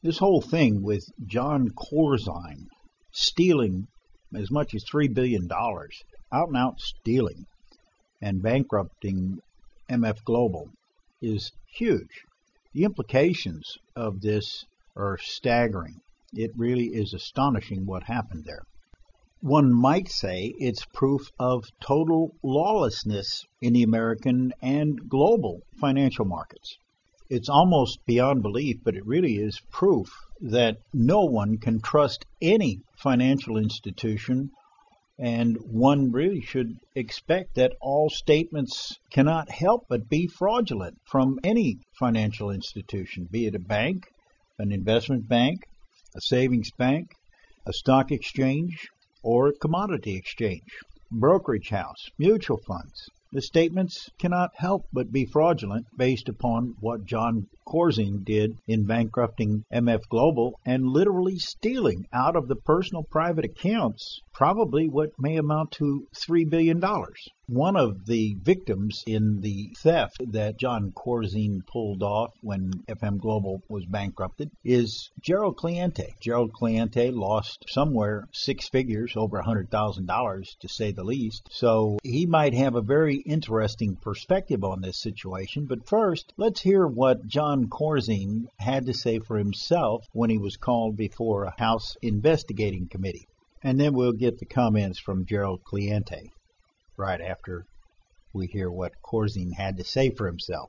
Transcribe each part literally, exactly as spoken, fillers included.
This whole thing with John Corzine stealing as much as three billion dollars, out and out stealing, and bankrupting M F Global is huge. The implications of this are staggering. It really is astonishing what happened there. One might say it's proof of total lawlessness in the American and global financial markets. It's almost beyond belief, but it really is proof that no one can trust any financial institution, and one really should expect that all statements cannot help but be fraudulent from any financial institution, be it a bank, an investment bank, a savings bank, a stock exchange, or a commodity exchange, brokerage house, mutual funds. The statements cannot help but be fraudulent based upon what John Corzine did in bankrupting M F Global and literally stealing out of the personal private accounts probably what may amount to three billion dollars. One of the victims in the theft that John Corzine pulled off when F M Global was bankrupted is Gerald Cliente. Gerald Cliente lost somewhere six figures, over one hundred thousand dollars to say the least. So he might have a very interesting perspective on this situation. But first, let's hear what John Corzine had to say for himself when he was called before a House investigating committee. And then we'll get the comments from Gerald Cliente right after we hear what Corzine had to say for himself.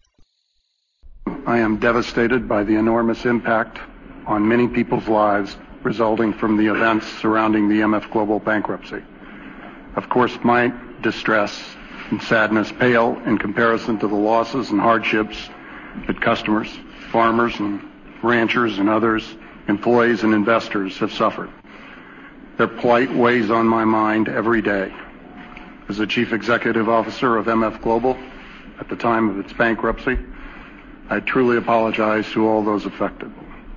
I am devastated by the enormous impact on many people's lives resulting from the events surrounding the M F Global bankruptcy. Of course, my distress and sadness pale in comparison to the losses and hardships that customers, farmers and ranchers and others, employees and investors have suffered. Their plight weighs on my mind every day. As the Chief Executive Officer of M F Global at the time of its bankruptcy, I truly apologize to all those affected.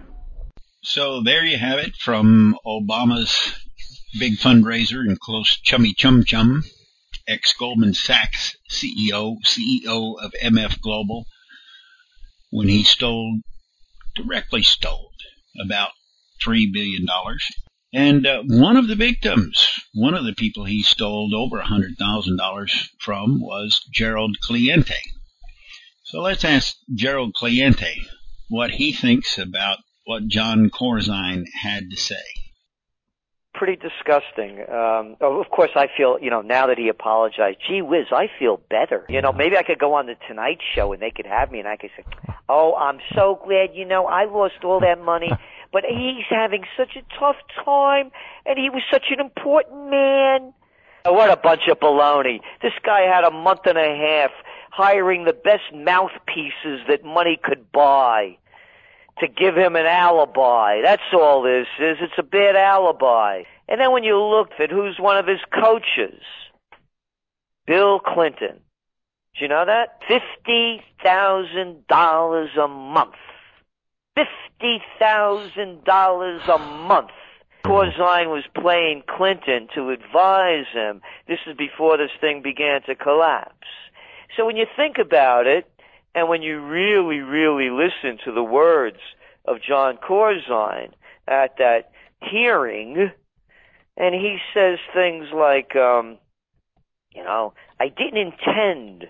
So there you have it from Obama's big fundraiser and close chummy chum chum, ex-Goldman Sachs C E O, C E O of M F Global, when he stole, directly stole, about three billion dollars. And uh, one of the victims, one of the people he stole over one hundred thousand dollars from was Gerald Cliente. So let's ask Gerald Cliente what he thinks about what John Corzine had to say. Pretty disgusting. Um, of course, I feel, you know, now that he apologized, gee whiz, I feel better. You know, maybe I could go on the Tonight Show and they could have me and I could say, oh, I'm so glad, you know, I lost all that money. But he's having such a tough time, and he was such an important man. Oh, what a bunch of baloney. This guy had a month and a half hiring the best mouthpieces that money could buy to give him an alibi. That's all this is. It's a bad alibi. And then when you look at who's one of his coaches, Bill Clinton. Do you know that? fifty thousand dollars a month. fifty thousand dollars a month. Corzine was playing Clinton to advise him. This is before this thing began to collapse. So when you think about it, and when you really, really listen to the words of John Corzine at that hearing, and he says things like, um, you know, I didn't intend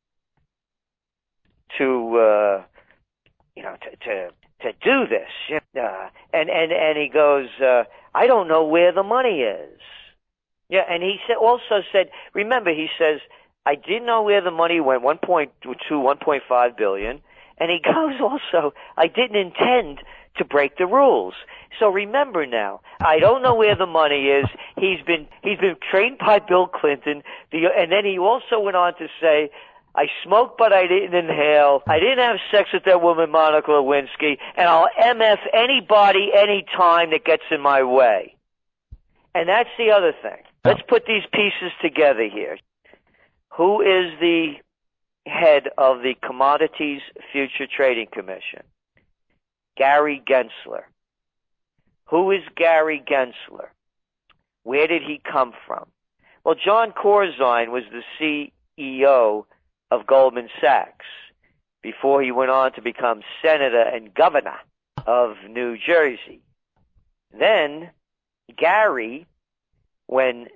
to, uh, you know, to, to to do this. Uh, and, and, and he goes, uh, I don't know where the money is. Yeah, and he said, also said, remember, he says, I didn't know where the money went, one point two, one point five billion. And he goes also, I didn't intend to break the rules. So remember now, I don't know where the money is. He's been, he's been trained by Bill Clinton. The, and then he also went on to say, I smoked, but I didn't inhale. I didn't have sex with that woman, Monica Lewinsky, and I'll M F anybody, anytime that gets in my way. And that's the other thing. Let's put these pieces together here. Who is the head of the Commodities Future Trading Commission? Gary Gensler. Who is Gary Gensler? Where did he come from? Well, John Corzine was the C E O of Goldman Sachs before he went on to become senator and governor of New Jersey. Then Gary, when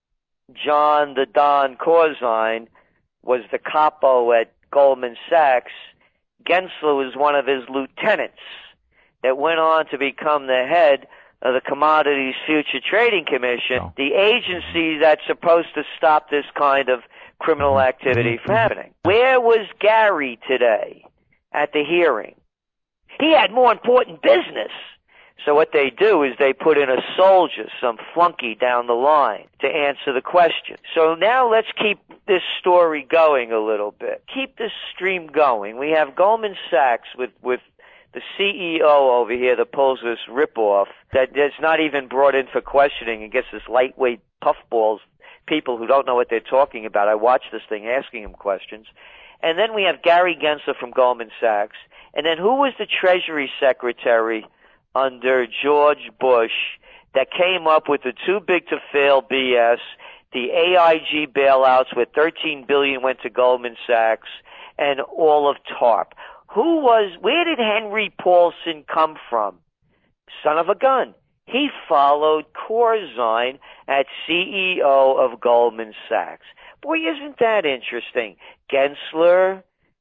John the Don Corzine was the capo at Goldman Sachs, Gensler was one of his lieutenants that went on to become the head of the Commodities Future Trading Commission, oh. the agency that's supposed to stop this kind of criminal activity from happening. Where was Gary today at the hearing? He had more important business. So what they do is they put in a soldier, some flunky down the line, to answer the question. So now let's keep this story going a little bit. Keep this stream going. We have Goldman Sachs with, with the C E O over here that pulls this ripoff that that's not even brought in for questioning and gets this lightweight puffballs, people who don't know what they're talking about. I watched this thing asking him questions. And then we have Gary Gensler from Goldman Sachs. And then who was the Treasury Secretary under George Bush that came up with the too big to fail B S, the A I G bailouts where thirteen billion dollars went to Goldman Sachs, and all of TARP? Who was, where did Henry Paulson come from? Son of a gun. He followed Corzine as C E O of Goldman Sachs. Boy, isn't that interesting? Gensler,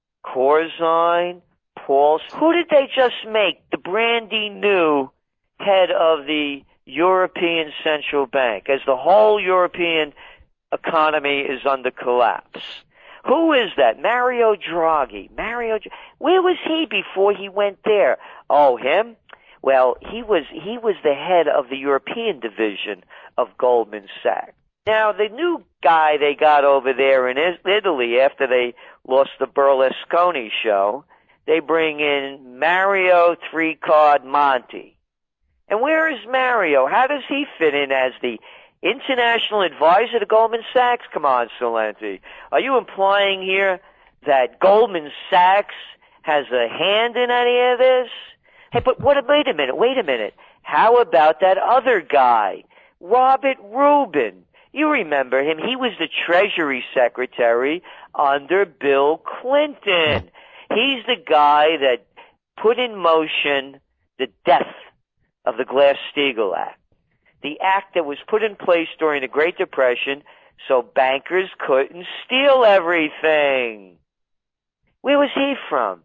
Corzine, Paulson. Who did they just make the brandy new head of the European Central Bank as the whole European economy is under collapse? Who is that? Mario Draghi. Mario, where was he before he went there? Oh, him? Well, he was he was the head of the European division of Goldman Sachs. Now, the new guy they got over there in Italy after they lost the Berlusconi show, they bring in Mario Three-Card Monti. And where is Mario? How does he fit in as the international advisor to Goldman Sachs? Come on, Salenti. Are you implying here that Goldman Sachs has a hand in any of this? Hey, but what, wait a minute, wait a minute. How about that other guy, Robert Rubin? You remember him. He was the Treasury Secretary under Bill Clinton. He's the guy that put in motion the death of the Glass-Steagall Act. The act that was put in place during the Great Depression so bankers couldn't steal everything. Where was he from?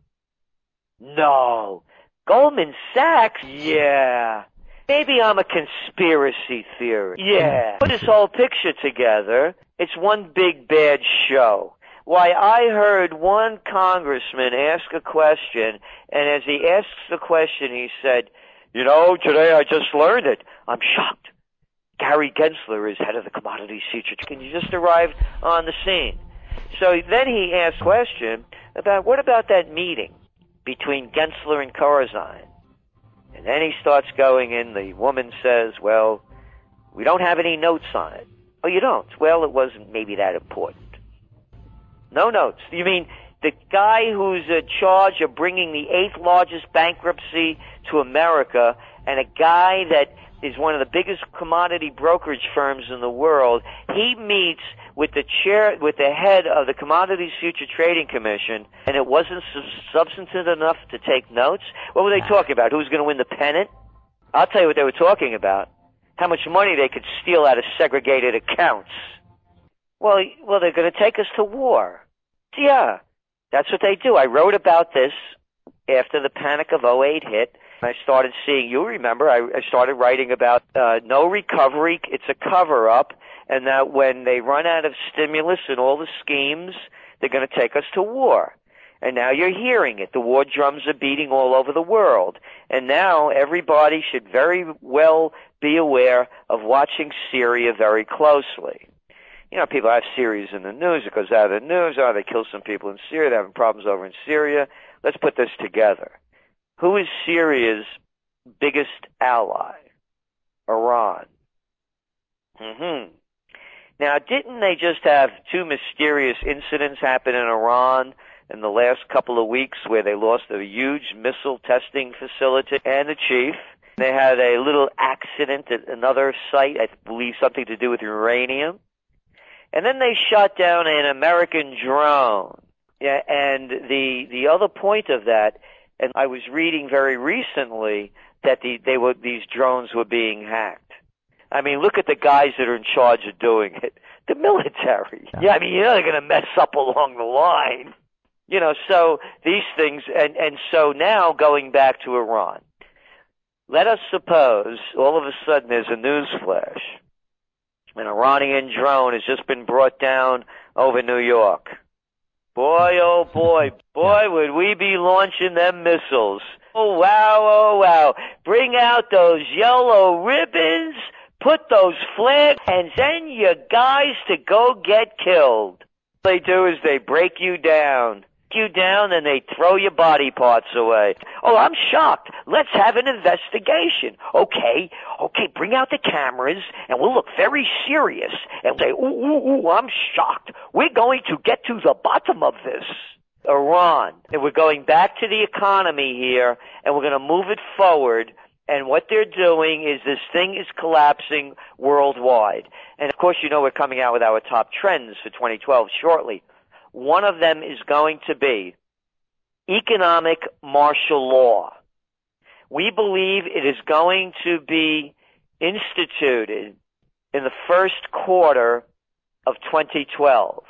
No. Goldman Sachs? Yeah. Maybe I'm a conspiracy theorist. Yeah. Put this whole picture together. It's one big bad show. Why, I heard one congressman ask a question, and as he asks the question, he said, you know, today I just learned it. I'm shocked. Gary Gensler is head of the Commodities Futures. Can you just arrive on the scene? So then he asked a question about, what about that meeting between Gensler and Corzine? And then he starts going in. The woman says, well, we don't have any notes on it. Oh, you don't? Well, it wasn't maybe that important. No notes. You mean the guy who's in charge of bringing the eighth largest bankruptcy to America, and a guy that is one of the biggest commodity brokerage firms in the world, he meets with the chair, with the head of the Commodities Future Trading Commission, and it wasn't substantive enough to take notes? What were they talking about? Who's going to win the pennant? I'll tell you what they were talking about. How much money they could steal out of segregated accounts. Well, well, they're going to take us to war. Yeah, that's what they do. I wrote about this after the panic of oh eight hit. I started seeing, you remember, I, I started writing about uh, no recovery, it's a cover-up, and that when they run out of stimulus and all the schemes, they're going to take us to war. And now you're hearing it. The war drums are beating all over the world. And now everybody should very well be aware of watching Syria very closely. You know, people have Syria in the news. It goes out of the news. Oh, they kill some people in Syria. They're having problems over in Syria. Let's put this together. Who is Syria's biggest ally? Iran. Mm-hmm. Now, didn't they just have two mysterious incidents happen in Iran in the last couple of weeks where they lost a huge missile testing facility and the chief? They had a little accident at another site, I believe something to do with uranium. And then they shot down an American drone. Yeah, and the the other point of that, And I was reading very recently that the, they were, these drones were being hacked. I mean, look at the guys that are in charge of doing it. The military. Yeah, yeah I mean, you're not going to mess up along the line. You know, so these things, and, and so now going back to Iran. Let us suppose all of a sudden there's a news flash. An Iranian drone has just been brought down over New York. Boy, oh boy, boy, would we be launching them missiles. Oh wow, oh wow. Bring out those yellow ribbons, put those flags, and send your guys to go get killed. What they do is they break you down. you down and they throw your body parts away. Oh, I'm shocked. Let's have an investigation. Okay, okay, bring out the cameras and we'll look very serious and say, ooh, ooh, ooh, I'm shocked. We're going to get to the bottom of this. Iran. And we're going back to the economy here and we're going to move it forward. And what they're doing is this thing is collapsing worldwide. And of course, you know, we're coming out with our top trends for twenty twelve shortly. One of them is going to be economic martial law. We believe it is going to be instituted in the first quarter of twenty twelve.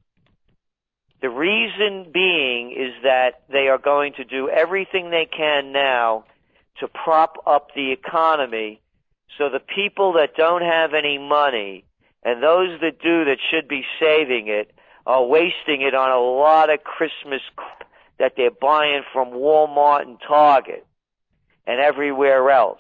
The reason being is that they are going to do everything they can now to prop up the economy so the people that don't have any money and those that do that should be saving it are wasting it on a lot of Christmas crap that they're buying from Walmart and Target and everywhere else.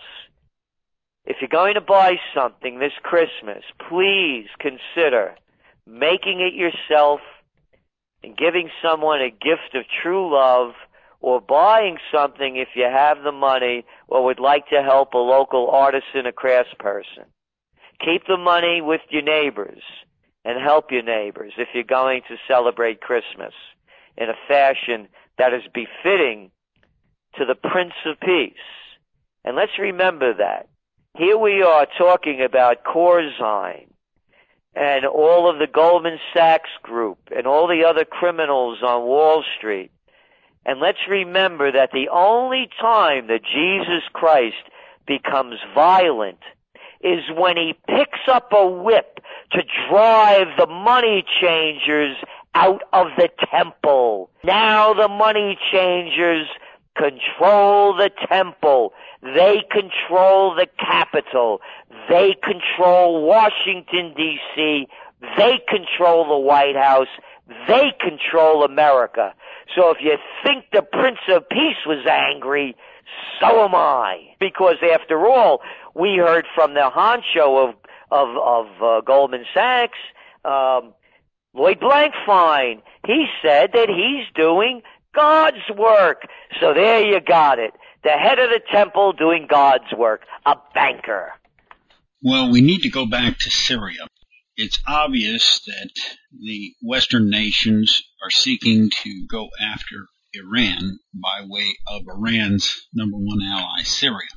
If you're going to buy something this Christmas, please consider making it yourself and giving someone a gift of true love, or buying something if you have the money or would like to help a local artisan or craftsperson. Keep the money with your neighbors and help your neighbors if you're going to celebrate Christmas in a fashion that is befitting to the Prince of Peace. And let's remember that. Here we are talking about Corzine and all of the Goldman Sachs group and all the other criminals on Wall Street. And let's remember that the only time that Jesus Christ becomes violent is when he picks up a whip to drive the money changers out of the temple. Now the money changers control the temple. They control the Capitol. They control Washington, D C They control the White House. They control America. So if you think the Prince of Peace was angry, so am I. Because after all, we heard from the honcho of of, of uh, Goldman Sachs, um, Lloyd Blankfein. He said that he's doing God's work. So there you got it. The head of the temple doing God's work. A banker. Well, we need to go back to Syria. It's obvious that the Western nations are seeking to go after Iran by way of Iran's number one ally, Syria.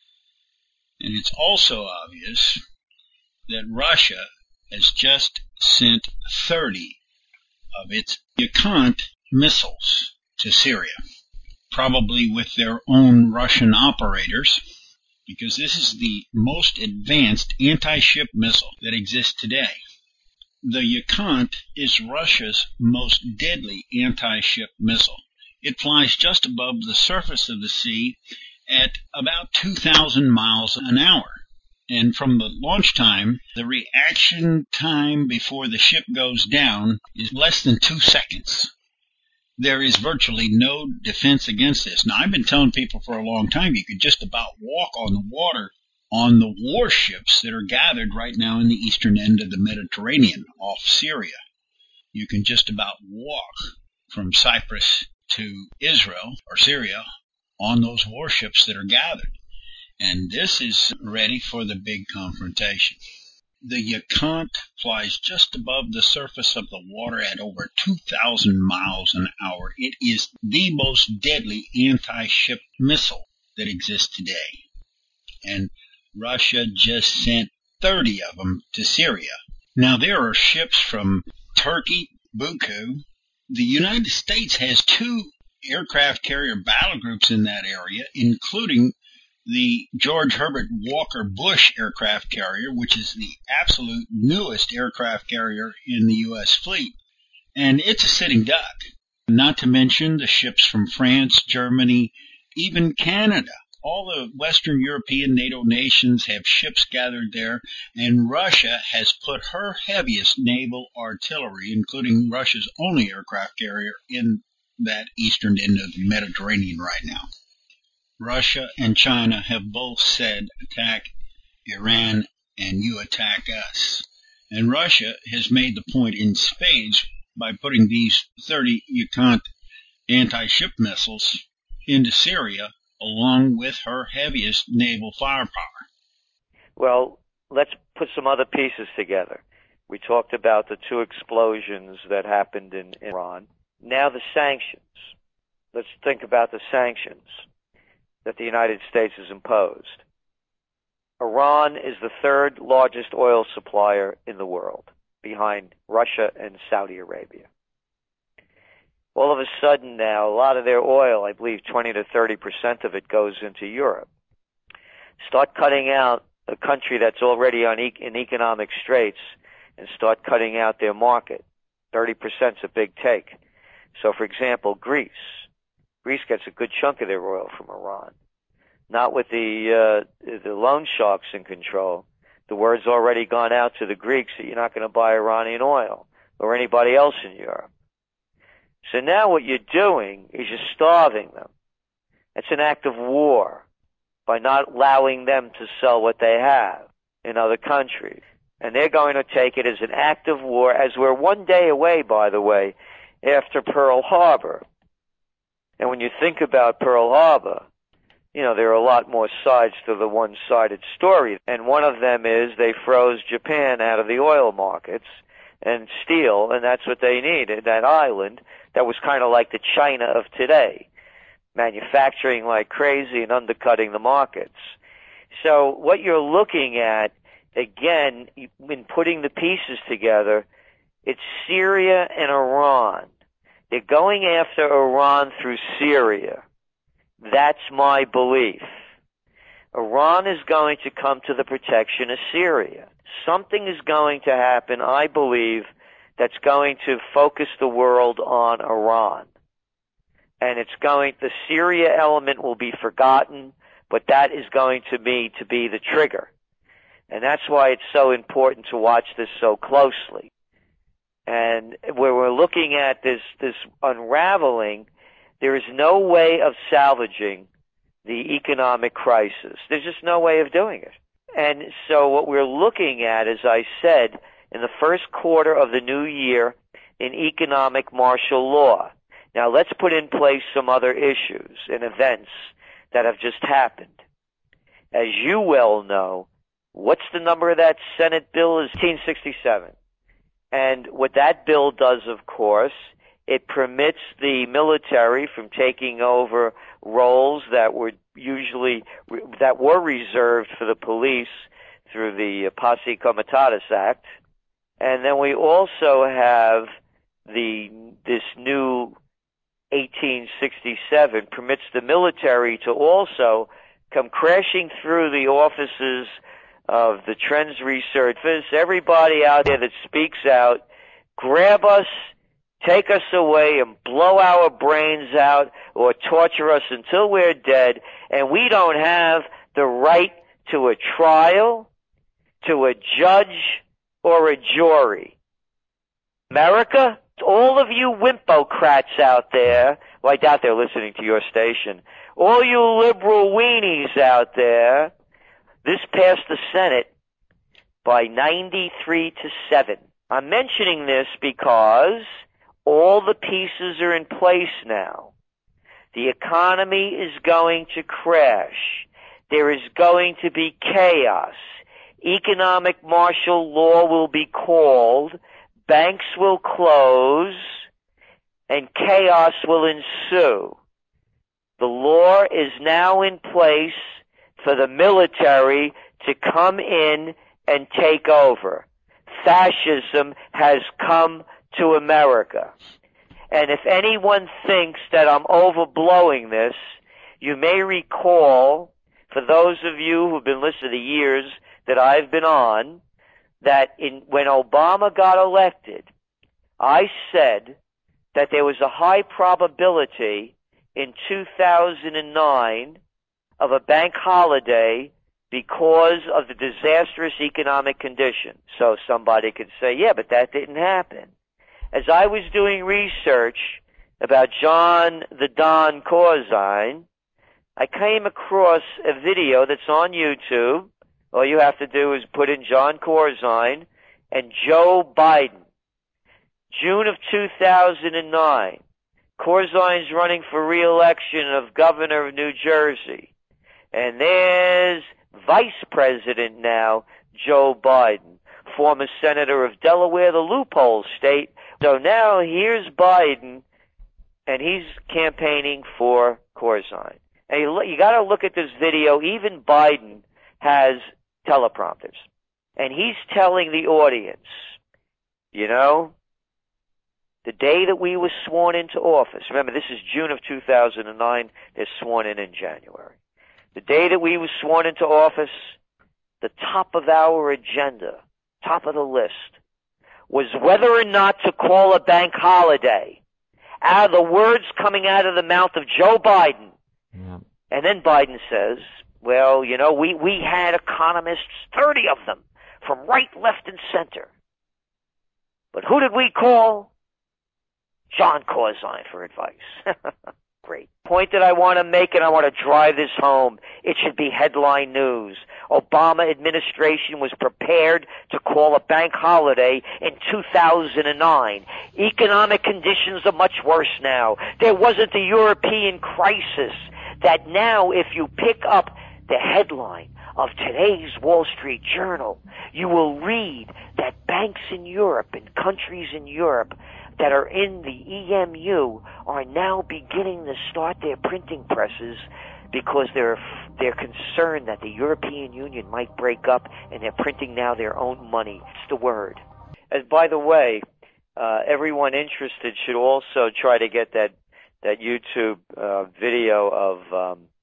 And it's also obvious that Russia has just sent thirty of its Yakout missiles to Syria, probably with their own Russian operators, because this is the most advanced anti-ship missile that exists today. The Yakout is Russia's most deadly anti-ship missile. It flies just above the surface of the sea at about two thousand miles an hour. And from the launch time, the reaction time before the ship goes down is less than two seconds. There is virtually no defense against this. Now, I've been telling people for a long time you could just about walk on the water on the warships that are gathered right now in the eastern end of the Mediterranean off Syria. You can just about walk from Cyprus to Israel or Syria on those warships that are gathered. And this is ready for the big confrontation. The Yakout flies just above the surface of the water at over two thousand miles an hour. It is the most deadly anti-ship missile that exists today. And Russia just sent thirty of them to Syria. Now, there are ships from Turkey, Baku. The United States has two aircraft carrier battle groups in that area, including the George Herbert Walker Bush aircraft carrier, which is the absolute newest aircraft carrier in the U S fleet. And it's a sitting duck. Not to mention the ships from France, Germany, even Canada. All the Western European NATO nations have ships gathered there, and Russia has put her heaviest naval artillery, including Russia's only aircraft carrier, in that eastern end of the Mediterranean right now. Russia and China have both said attack Iran and you attack us. And Russia has made the point in spades by putting these thirty Yakout anti-ship missiles into Syria, along with her heaviest naval firepower. Well, let's put some other pieces together. We talked about the two explosions that happened in Iran. Now the sanctions. Let's think about the sanctions that the United States has imposed. Iran is the third largest oil supplier in the world, behind Russia and Saudi Arabia. All of a sudden now, a lot of their oil, I believe twenty to thirty percent of it, goes into Europe. Start cutting out a country that's already on e- in economic straits and start cutting out their market. thirty percent is a big take. So, for example, Greece. Greece gets a good chunk of their oil from Iran. Not with the uh, the loan sharks in control. The word's already gone out to the Greeks that you're not going to buy Iranian oil or anybody else in Europe. So now what you're doing is you're starving them. It's an act of war by not allowing them to sell what they have in other countries. And they're going to take it as an act of war, as we're one day away, by the way, after Pearl Harbor. And when you think about Pearl Harbor, you know, there are a lot more sides to the one-sided story. And one of them is they froze Japan out of the oil markets and steel, and that's what they needed, that island that was kind of like the China of today, manufacturing like crazy and undercutting the markets. So what you're looking at, again, in putting the pieces together, it's Syria and Iran. They're going after Iran through Syria. That's my belief. Iran is going to come to the protection of Syria. Something is going to happen, I believe, that's going to focus the world on Iran. And it's going, the Syria element will be forgotten, but that is going to be, to be the trigger. And that's why it's so important to watch this so closely. And where we're looking at this, this unraveling, there is no way of salvaging the economic crisis. There's just no way of doing it. And so what we're looking at, as I said, in the first quarter of the new year, in economic martial law. Now let's put in place some other issues and events that have just happened. As you well know, what's the number of that Senate bill? Is eighteen sixty-seven. And what that bill does, of course, it permits the military from taking over roles that were usually, that were reserved for the police through the Posse Comitatus Act. And then we also have the, this new eighteen sixty-seven permits the military to also come crashing through the offices of the Trends Research. Everybody out there that speaks out, grab us, take us away and blow our brains out or torture us until we're dead, and we don't have the right to a trial, to a judge, or a jury. America, all of you wimpocrats out there, well, I doubt they're listening to your station, all you liberal weenies out there, this passed the Senate by ninety-three to seven. I'm mentioning this because all the pieces are in place now. The economy is going to crash. There is going to be chaos. Economic martial law will be called. Banks will close. And chaos will ensue. The law is now in place for the military to come in and take over. Fascism has come to America. And if anyone thinks that I'm overblowing this, you may recall, for those of you who've been listening to the years that I've been on, that in, when Obama got elected, I said that there was a high probability in two thousand nine of a bank holiday because of the disastrous economic conditions. So somebody could say, yeah, but that didn't happen. As I was doing research about John the Don Corzine, I came across a video that's on YouTube. All you have to do is put in John Corzine and Joe Biden. June of two thousand nine. Corzine's running for re-election of governor of New Jersey. And there's Vice President now, Joe Biden, former senator of Delaware, the loophole state. So now here's Biden, and he's campaigning for Corzine. And you, you got to look at this video. Even Biden has teleprompters, and he's telling the audience, you know, the day that we were sworn into office. Remember, this is June of two thousand nine. They're sworn in in January. The day that we were sworn into office, the top of our agenda, top of the list, was whether or not to call a bank holiday. Out of the words coming out of the mouth of Joe Biden. Yeah. And then Biden says, well, you know, we, we had economists, thirty of them, from right, left, and center. But who did we call? John Corzine for advice. Great. Point that I want to make, and I want to drive this home. It should be headline news. Obama administration was prepared to call a bank holiday in two thousand nine. Economic conditions are much worse now. There wasn't a European crisis that now, if you pick up the headline of today's Wall Street Journal, you will read that banks in Europe and countries in Europe that are in the E M U are now beginning to start their printing presses because they're they're concerned that the European Union might break up, and they're printing now their own money. It's the word. And by the way, uh, everyone interested should also try to get that that YouTube uh, video of um,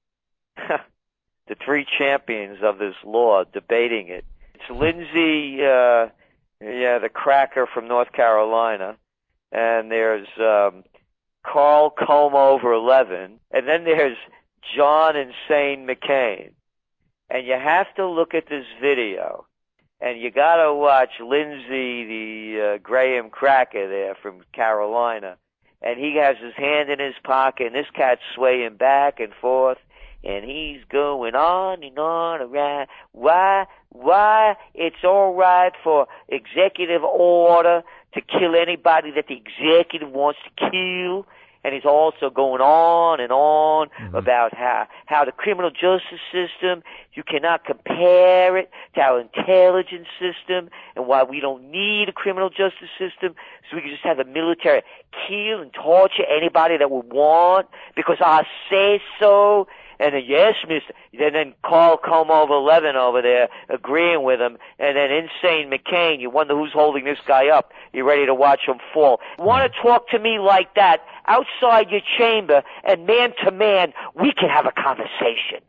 the three champions of this law debating it. It's Lindsey, uh, yeah, the cracker from North Carolina. And there's um, Carl Combe over eleven, and then there's John Insane McCain. And you have to look at this video, and you got to watch Lindsey, the uh, Graham cracker there from Carolina, and he has his hand in his pocket, and this cat's swaying back and forth, and he's going on and on around. Why? Why it's all right for executive order to kill anybody that the executive wants to kill. And he's also going on and on mm-hmm. about how, how the criminal justice system, you cannot compare it to our intelligence system, and why we don't need a criminal justice system, so we can just have the military kill and torture anybody that we want, because I say so. And then, yes, mister And then Carl Combe over eleven over there agreeing with him. And then Insane McCain, you wonder who's holding this guy up. You're ready to watch him fall. Want to talk to me like that outside your chamber, and man to man, we can have a conversation.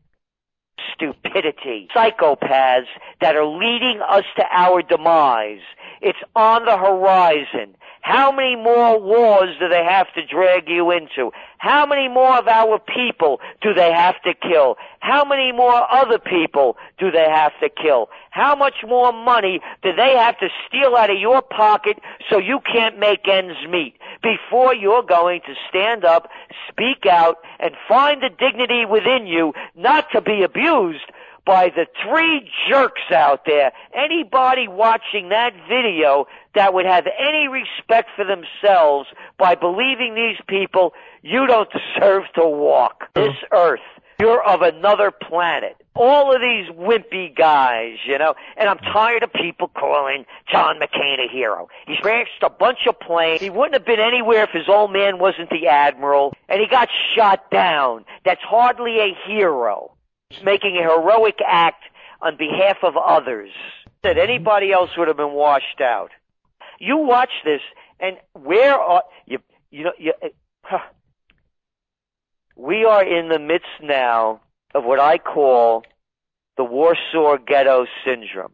Stupidity. Psychopaths that are leading us to our demise. It's on the horizon. How many more wars do they have to drag you into? How many more of our people do they have to kill? How many more other people do they have to kill? How much more money do they have to steal out of your pocket so you can't make ends meet before you're going to stand up, speak out, and find the dignity within you not to be abused by the three jerks out there? Anybody watching that video that would have any respect for themselves by believing these people, you don't deserve to walk this earth. You're of another planet. All of these wimpy guys, you know, and I'm tired of people calling John McCain a hero. He's crashed a bunch of planes. He wouldn't have been anywhere if his old man wasn't the admiral, and he got shot down. That's hardly a hero. He's making a heroic act on behalf of others that anybody else would have been washed out. You watch this, and where are you? you know, you, huh. we are in the midst now of what I call the Warsaw Ghetto Syndrome.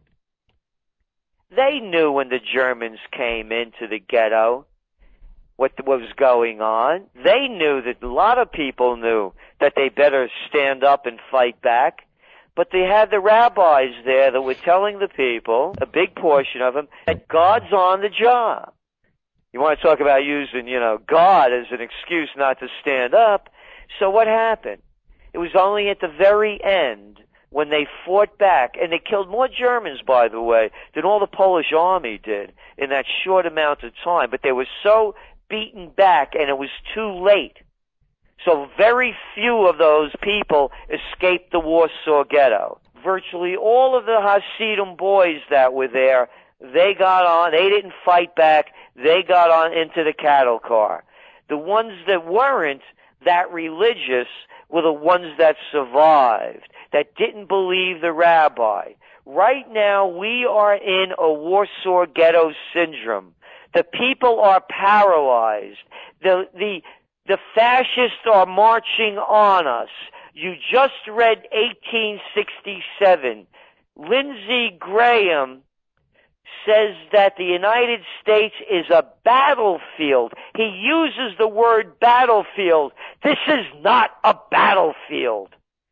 They knew when the Germans came into the ghetto what was going on. They knew that a lot of people knew that they better stand up and fight back. But they had the rabbis there that were telling the people, a big portion of them, that God's on the job. You want to talk about using, you know, God as an excuse not to stand up. So what happened? It was only at the very end when they fought back, and they killed more Germans, by the way, than all the Polish army did in that short amount of time. But they were so beaten back, and it was too late. So very few of those people escaped the Warsaw Ghetto. Virtually all of the Hasidim boys that were there, they got on, they didn't fight back, they got on into the cattle car. The ones that weren't that religious were the ones that survived, that didn't believe the rabbi. Right now, we are in a Warsaw Ghetto syndrome. The people are paralyzed. The, the, the fascists are marching on us. You just read eighteen sixty-seven. Lindsey Graham says that the United States is a battlefield. He uses the word battlefield. This is not a battlefield.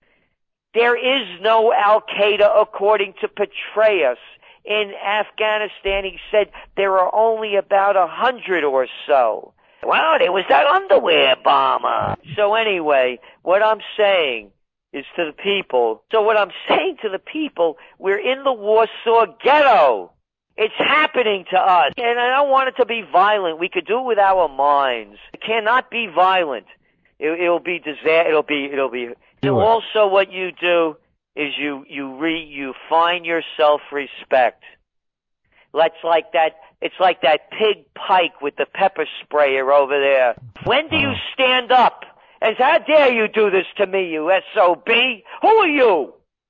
There is no Al-Qaeda according to Petraeus. In Afghanistan, he said there are only about a hundred or so. Well, there was that underwear bomber. So anyway, what I'm saying is to the people, so what I'm saying to the people, we're in the Warsaw Ghetto. It's happening to us. And I don't want it to be violent. We could do it with our minds. It cannot be violent. It, it'll be disaster. It'll be, it'll be, Do it. Also what you do is you, you re, you find your self-respect. Let's like that, it's like that pig Pike with the pepper sprayer over there. When do you stand up? And how dare you do this to me, you S O B? Who are you?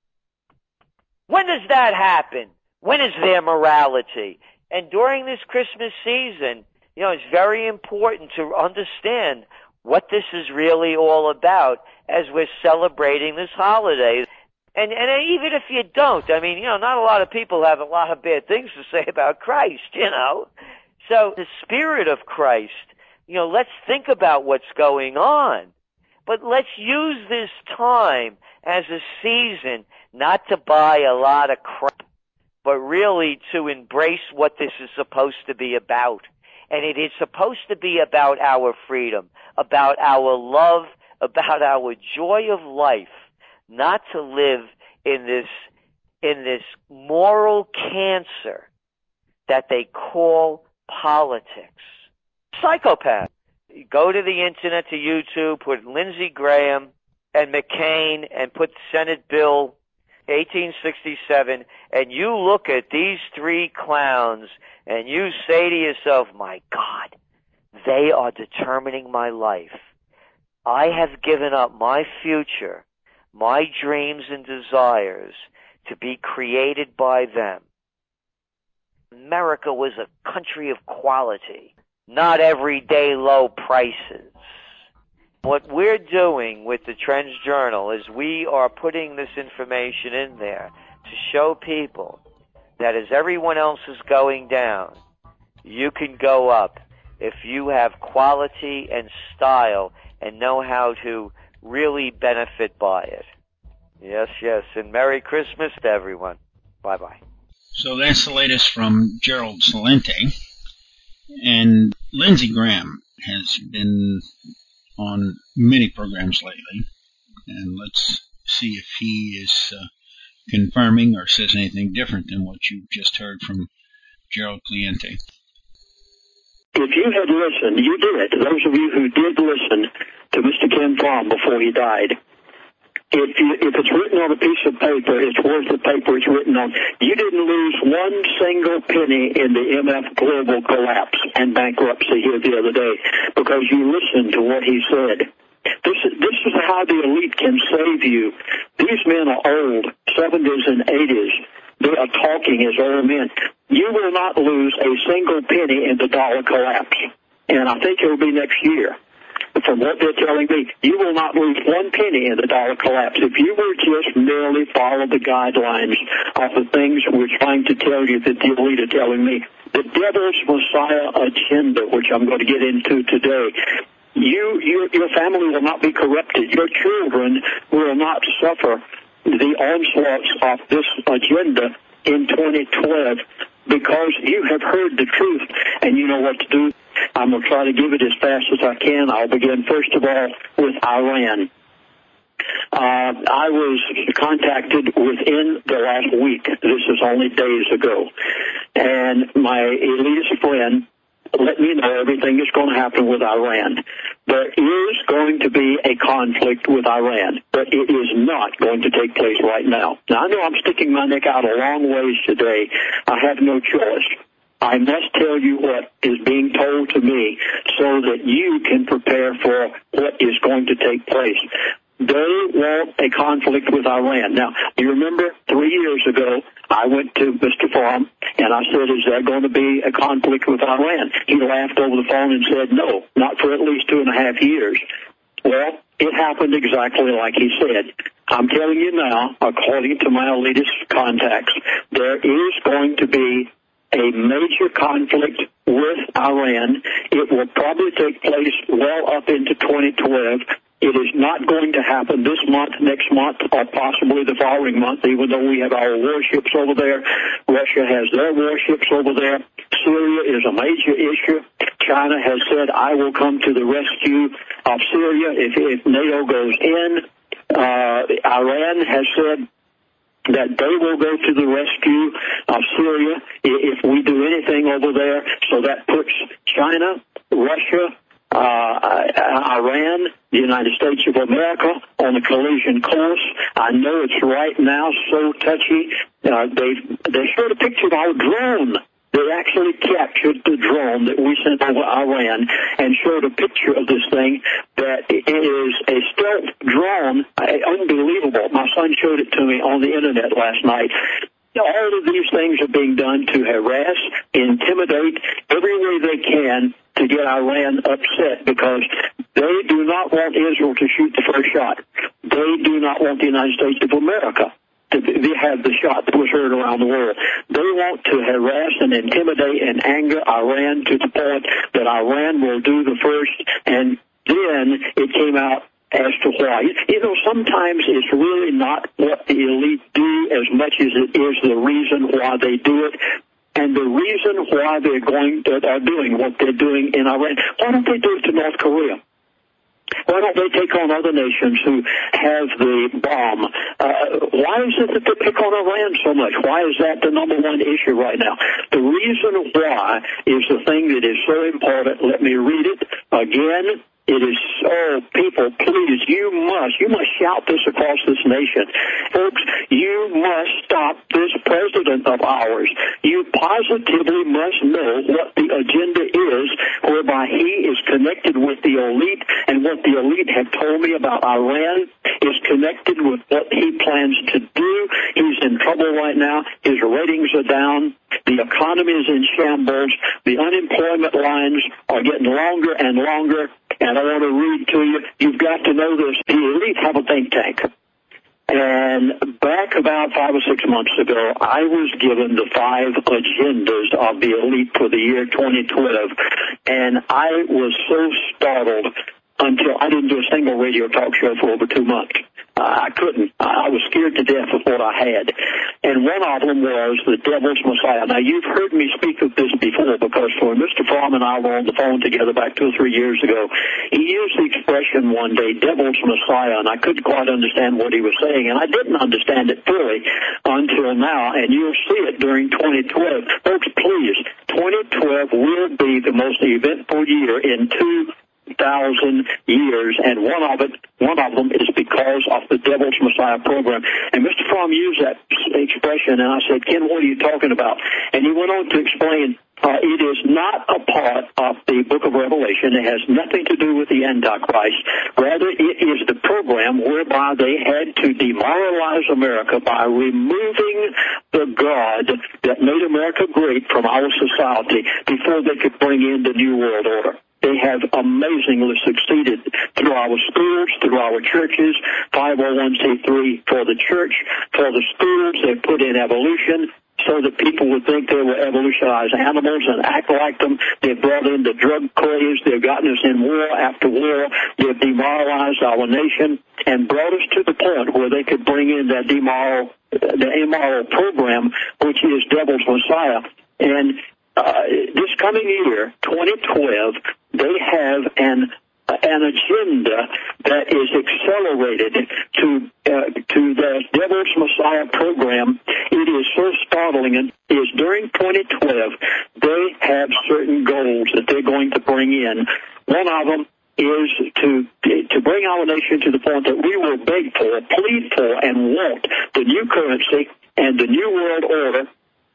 When does that happen? When is there morality? And during this Christmas season, you know, it's very important to understand what this is really all about as we're celebrating this holiday. And, and even if you don't, I mean, you know, not a lot of people have a lot of bad things to say about Christ, you know. So the spirit of Christ, you know, let's think about what's going on. But let's use this time as a season not to buy a lot of crap, but really to embrace what this is supposed to be about. And it is supposed to be about our freedom, about our love, about our joy of life, not to live in this, in this moral cancer that they call politics. Psychopath. Go to the internet, to YouTube, put Lindsey Graham and McCain and put Senate Bill eighteen sixty-seven, and you look at these three clowns and you say to yourself, my God, they are determining my life. I have given up my future, my dreams and desires to be created by them. America was a country of quality, not everyday low prices. What we're doing with the Trends Journal is we are putting this information in there to show people that as everyone else is going down, you can go up if you have quality and style and know how to really benefit by it. Yes, yes, and Merry Christmas to everyone. Bye-bye. So that's the latest from Gerald Celente. And Lindsey Graham has been on many programs lately, and let's see if he is uh, confirming or says anything different than what you just heard from Gerald Celente. If you had listened, you did, those of you who did listen to Mister Ken Palm before he died, if you, if it's written on a piece of paper, it's worth the paper it's written on. You didn't lose one single penny in the M F Global collapse and bankruptcy here the other day because you listened to what he said. This is, this is how the elite can save you. These men are old, seventies and eighties. They are talking as old men. You will not lose a single penny in the dollar collapse. and I think it will be next year. From what they're telling me, you will not lose one penny in the dollar collapse if you were just merely follow the guidelines of the things we're trying to tell you that the elite are telling me. The devil's Messiah agenda, which I'm going to get into today, you, you, your family will not be corrupted. Your children will not suffer the onslaughts of this agenda in twenty twelve because you have heard the truth and you know what to do. I'm going to try to give it as fast as I can. I'll begin, first of all, with Iran. Uh, I was contacted within the last week. This is only days ago. And my elitist friend let me know everything is going to happen with Iran. There is going to be a conflict with Iran, but it is not going to take place right now. Now, I know I'm sticking my neck out a long ways today. I have no choice. I must tell you what is being told to me so that you can prepare for what is going to take place. They want a conflict with Iran. Now, you remember three years ago, I went to Mister Fromm, and I said, is there going to be a conflict with Iran? He laughed over the phone and said, no, not for at least two and a half years. Well, it happened exactly like he said. I'm telling you now, according to my elitist contacts, there is going to be a major conflict with Iran. It will probably take place well up into twenty twelve. It is not going to happen this month, next month, or possibly the following month, even though we have our warships over there. Russia has their warships over there. Syria is a major issue. China has said, I will come to the rescue of Syria if, if NATO goes in. Uh, Iran has said that they will go to the rescue of Syria if we do anything over there. So that puts China, Russia, uh, Iran, the United States of America on a collision course. I know it's right now so touchy. Uh, they they showed a picture of our drone. They actually captured the drone that we sent over Iran and showed a picture of this thing that is a stealth drone. Unbelievable. My son showed it to me on the internet last night. All of these things are being done to harass, intimidate, every way they can to get Iran upset because they do not want Israel to shoot the first shot. They do not want the United States of America to have the shot that was heard around the world. They want to harass and intimidate and anger Iran to the point that Iran will do the first, and then it came out as to why. You know, sometimes it's really not what the elite do as much as it is the reason why they do it. And the reason why they're going, are doing what they're doing in Iran. Why don't they do it to North Korea? Why don't they take on other nations who have the bomb? Uh, why is it that they pick on Iran so much? Why is that the number one issue right now? The reason why is the thing that is so important. Let me read it again. It is, oh, people, please, you must, you must shout this across this nation. Folks, you must stop this president of ours. You positively must know what the agenda is, whereby he is connected with the elite, and what the elite have told me about Iran is connected with what he plans to do. He's in trouble right now. His ratings are down. The economy is in shambles. The unemployment lines are getting longer and longer. And I want to read to you, you've got to know this. The elite have a think tank. And back about five or six months ago, I was given the five agendas of the elite for the year twenty twelve. And I was so startled until I didn't do a single radio talk show for over two months. Uh, I couldn't. I was scared to death of what I had. And one of them was the devil's Messiah. Now, you've heard me speak of this before because when Mister Fromm and I were on the phone together back two or three years ago, he used the expression one day, devil's Messiah, and I couldn't quite understand what he was saying, and I didn't understand it fully until now, and you'll see it during twenty twelve. Folks, please, twenty twelve will be the most eventful year in two thousand years, and one of it, one of them is because of the Devil's Messiah program. And Mister Fromm used that expression, and I said, Ken, what are you talking about? And he went on to explain, uh, it is not a part of the book of Revelation. It has nothing to do with the Antichrist. Rather, it is the program whereby they had to demoralize America by removing the God that made America great from our society before they could bring in the New World Order. They have amazingly succeeded through our schools, through our churches, five oh one c three for the church, for the schools. They've put in evolution so that people would think they were evolutionized animals and act like them. They've brought in the drug craze. They've gotten us in war after war. They've demoralized our nation and brought us to the point where they could bring in that demoral, the immoral program, which is Devil's Messiah. And uh, this coming year, twenty twelve, they have an an agenda that is accelerated to uh, to the Devil's Messiah program. It is so startling, and is during twenty twelve they have certain goals that they're going to bring in. One of them is to to bring our nation to the point that we will beg for, plead for, and want the new currency and the new world order.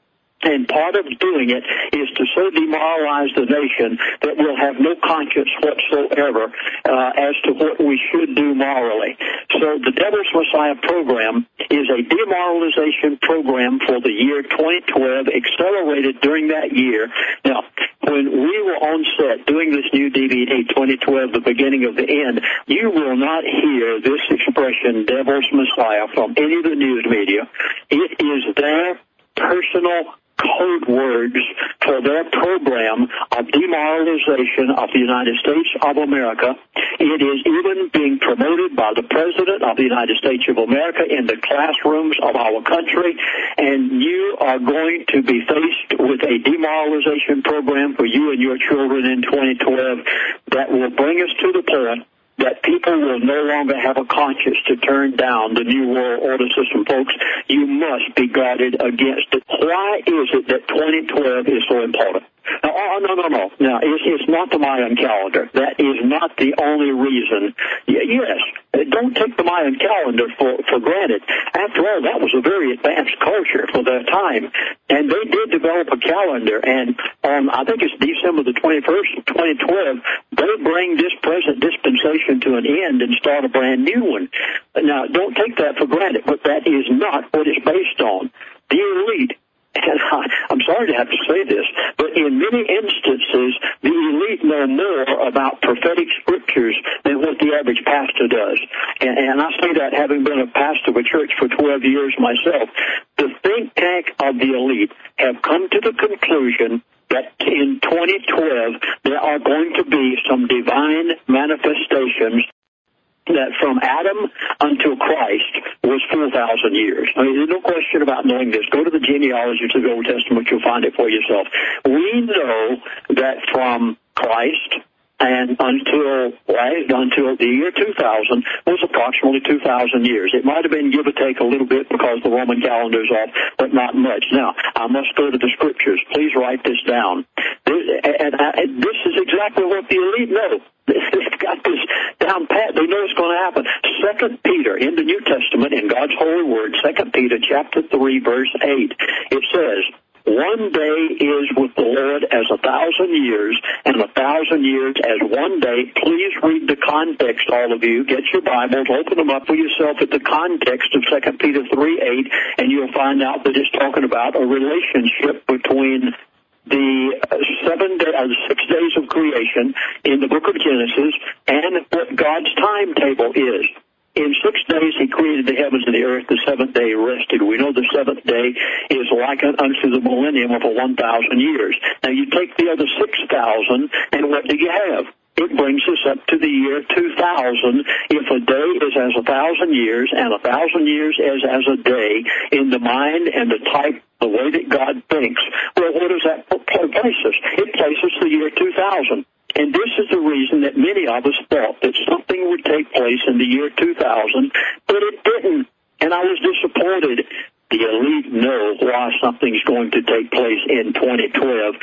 And part of doing it is to so demoralize the nation that we'll have no conscience whatsoever uh, as to what we should do morally. So the Devil's Messiah program is a demoralization program for the year twenty twelve, accelerated during that year. Now, when we were on set doing this new D V D, twenty twelve, the beginning of the end, you will not hear this expression, Devil's Messiah, from any of the news media. It is their personal code words for their program of demoralization of the United States of America. It is even being promoted by the President of the United States of America in the classrooms of our country, and you are going to be faced with a demoralization program for you and your children in twenty twelve that will bring us to the point that people will no longer have a conscience to turn down the New World Order system. Folks, you must be guarded against it. Why is it that twenty twelve is so important? Now, oh, no, no, no. Now, it's, it's not the Mayan calendar. That is not the only reason. Y- yes, don't take the Mayan calendar for, for granted. After all, that was a very advanced culture for their time. And they did develop a calendar. And on, I think it's December the twenty-first of twenty twelve, they bring this present dispensation to an end and start a brand new one. Now, don't take that for granted, but that is not what it's based on. The elite, and I, I'm sorry to have to say this, but in many instances, the elite know more about prophetic scriptures than what the average pastor does. And, and I say that having been a pastor of a church for twelve years myself. The think tank of the elite have come to the conclusion that in twenty twelve, there are going to be some divine manifestations that from Adam until Christ was four thousand years. I mean, there's no question about knowing this. Go to the genealogies of the Old Testament. You'll find it for yourself. We know that from Christ and until right, until the year two thousand was approximately two thousand years. It might have been give or take a little bit because the Roman calendar's off, but not much. Now, I must go to the scriptures. Please write this down. This, and, I, and this is exactly what the elite know. They've got this down pat. They know it's going to happen. Second Peter in the New Testament, in God's holy word, Second Peter chapter three, verse eight, it says, one day is with the Lord as a thousand years, and a thousand years as one day. Please read the context, all of you. Get your Bibles, open them up for yourself at the context of Second Peter three eight, and you'll find out that it's talking about a relationship between the seven day, uh, six days of creation in the book of Genesis and what God's timetable is. In six days he created the heavens and the earth. The seventh day he rested. We know the seventh day is like unto the millennium of a one thousand years. Now you take the other six thousand, and what do you have? It brings us up to the year two thousand. If a day is as a thousand years, and a thousand years is as a day in the mind and the type, the way that God thinks, well, what does that place us? It places the year two thousand. And this is the reason that many of us thought that something would take place in the year two thousand, but it didn't. And I was disappointed. The elite know why something's going to take place in twenty twelve.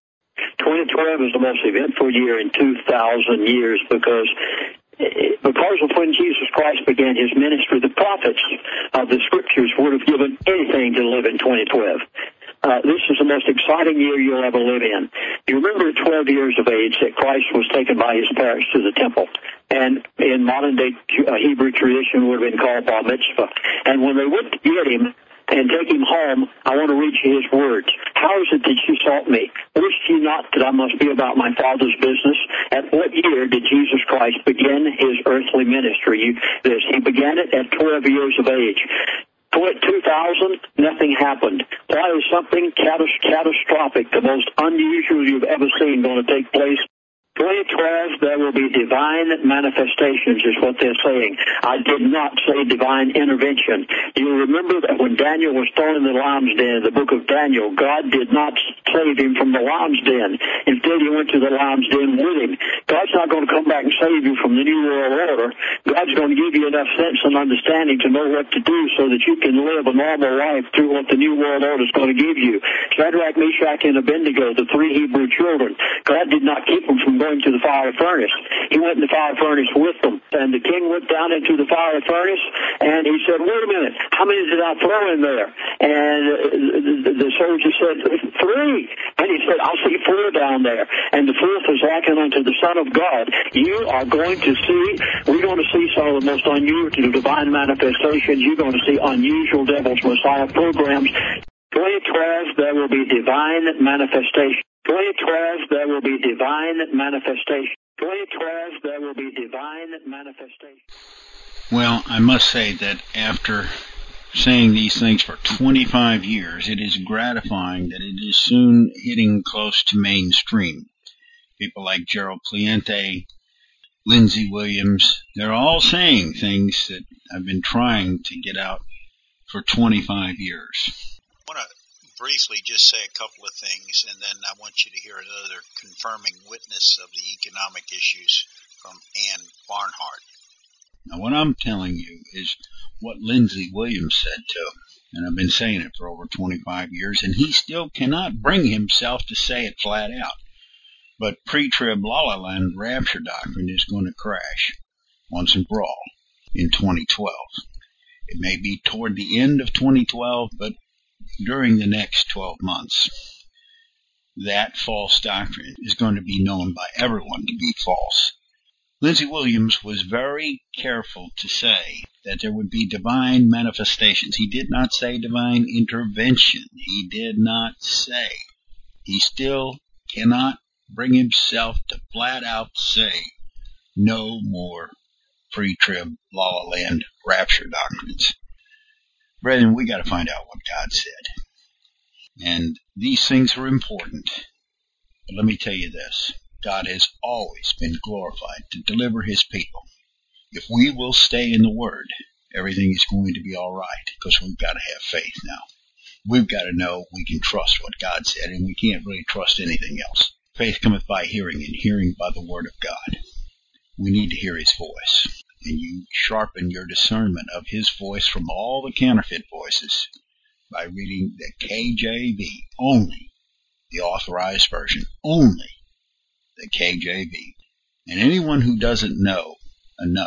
twenty twelve is the most eventful year in two thousand years because because of when Jesus Christ began his ministry, the prophets of the scriptures would have given anything to live in twenty twelve. Uh, this is the most exciting year you'll ever live in. You remember at twelve years of age that Christ was taken by his parents to the temple. And in modern day uh, Hebrew tradition would have been called bar mitzvah. And when they went to get him, and take him home, I want to read you his words. How is it that you sought me? Wist you not that I must be about my Father's business? At what year did Jesus Christ begin his earthly ministry? You, this, he began it at twelve years of age. two thousand, nothing happened. Why is something catas- catastrophic, the most unusual you've ever seen, going to take place? twenty twelve, there will be divine manifestations, is what they're saying. I did not say divine intervention. You remember that when Daniel was thrown in the lion's den, in the book of Daniel, God did not save him from the lion's den. Instead, he went to the lion's den with him. God's not going to come back and save you from the New World Order. God's going to give you enough sense and understanding to know what to do so that you can live a normal life through what the New World Order is going to give you. Shadrach, Meshach, and Abednego, the three Hebrew children, God did not keep them from going to the fire furnace. He went in the fire furnace with them. And the king went down into the fire furnace, and he said, wait a minute, how many did I throw in there? And the, the soldier said, three. And he said, I see four down there. And the fourth was likened unto the Son of God. You are going to see, we're going to see some of the most unusual divine manifestations. You're going to see unusual Devil's Messiah programs. twenty twelve, there will be divine manifestation. twenty twelve, there will be divine manifestation. twenty twelve, there will be divine manifestation. Well, I must say that after saying these things for twenty-five years, it is gratifying that it is soon hitting close to mainstream. People like Gerald Clemente, Lindsey Williams, they're all saying things that I've been trying to get out for twenty-five years. I want to briefly just say a couple of things, and then I want you to hear another confirming witness of the economic issues from Ann Barnhart. Now, what I'm telling you is what Lindsey Williams said too, and I've been saying it for over twenty-five years, and he still cannot bring himself to say it flat out. But pre-trib La La Land rapture doctrine is going to crash once and for all in twenty twelve. It may be toward the end of twenty twelve, but during the next twelve months, that false doctrine is going to be known by everyone to be false. Lindsey Williams was very careful to say that there would be divine manifestations. He did not say divine intervention. He did not say. He still cannot bring himself to flat out say no more pre-trib La La Land rapture doctrines. Brethren, we got to find out what God said. And these things are important. But let me tell you this. God has always been glorified to deliver his people. If we will stay in the Word, everything is going to be all right, because we've got to have faith now. We've got to know we can trust what God said, and we can't really trust anything else. Faith cometh by hearing, and hearing by the Word of God. We need to hear his voice, and you sharpen your discernment of his voice from all the counterfeit voices by reading the K J V only, the authorized version only. The K J V. And anyone who doesn't know enough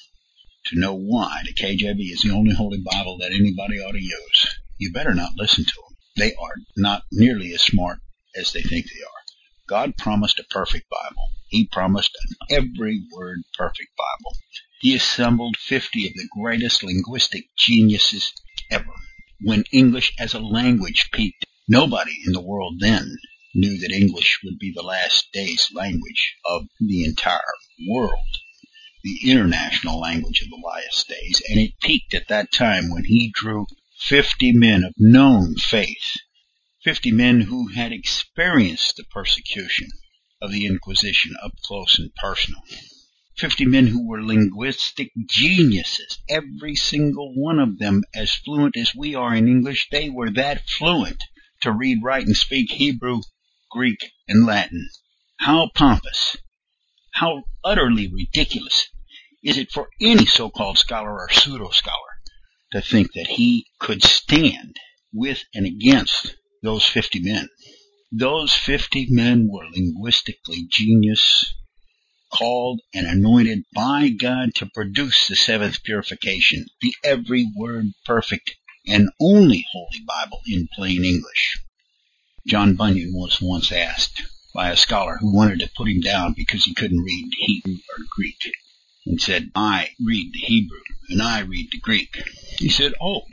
to know why the K J V is the only Holy Bible that anybody ought to use, you better not listen to them. They are not nearly as smart as they think they are. God promised a perfect Bible. He promised an every word perfect Bible. He assembled fifty of the greatest linguistic geniuses ever. When English as a language peaked, nobody in the world then knew that English would be the last days language of the entire world, the international language of the last days, and it peaked at that time when he drew fifty men of known faith, fifty men who had experienced the persecution of the Inquisition up close and personal, fifty men who were linguistic geniuses, every single one of them as fluent as we are in English. They were that fluent to read, write, and speak Hebrew, Greek, and Latin. How pompous, how utterly ridiculous is it for any so-called scholar or pseudo-scholar to think that he could stand with and against those fifty men. Those fifty men were linguistically genius, called and anointed by God to produce the seventh purification, the every word perfect and only Holy Bible in plain English. John Bunyan was once asked by a scholar who wanted to put him down because he couldn't read Hebrew or Greek, and said, I read the Hebrew and I read the Greek. He said, oh,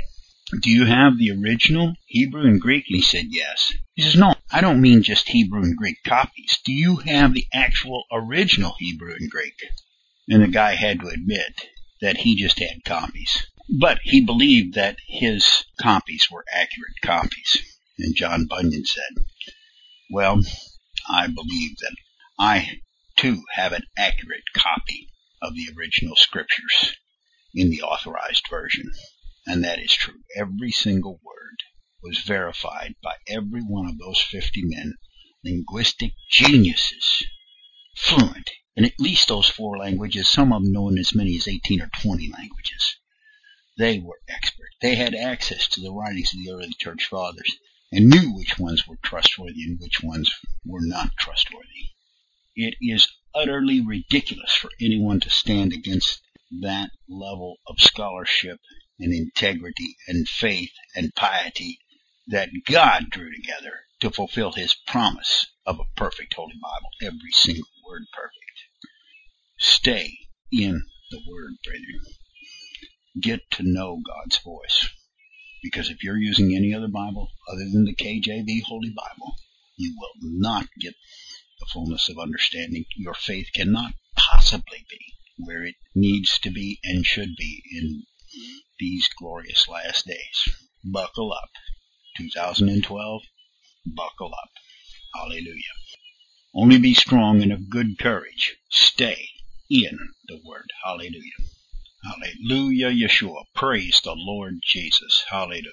do you have the original Hebrew and Greek? And he said, yes. He says, no, I don't mean just Hebrew and Greek copies. Do you have the actual original Hebrew and Greek? And the guy had to admit that he just had copies. But he believed that his copies were accurate copies. And John Bunyan said, well, I believe that I, too, have an accurate copy of the original scriptures in the authorized version. And that is true. Every single word was verified by every one of those fifty men, linguistic geniuses, fluent in at least those four languages, some of them knowing as many as eighteen or twenty languages. They were expert. They had access to the writings of the early church fathers and knew which ones were trustworthy and which ones were not trustworthy. It is utterly ridiculous for anyone to stand against that level of scholarship and integrity and faith and piety that God drew together to fulfill his promise of a perfect Holy Bible, every single word perfect. Stay in the Word, brethren. Get to know God's voice. Because if you're using any other Bible other than the K J V Holy Bible, you will not get the fullness of understanding. Your faith cannot possibly be where it needs to be and should be in these glorious last days. Buckle up. two thousand twelve, buckle up. Hallelujah. Only be strong and of good courage. Stay in the Word. Hallelujah. Hallelujah, Yeshua. Praise the Lord Jesus. Hallelujah.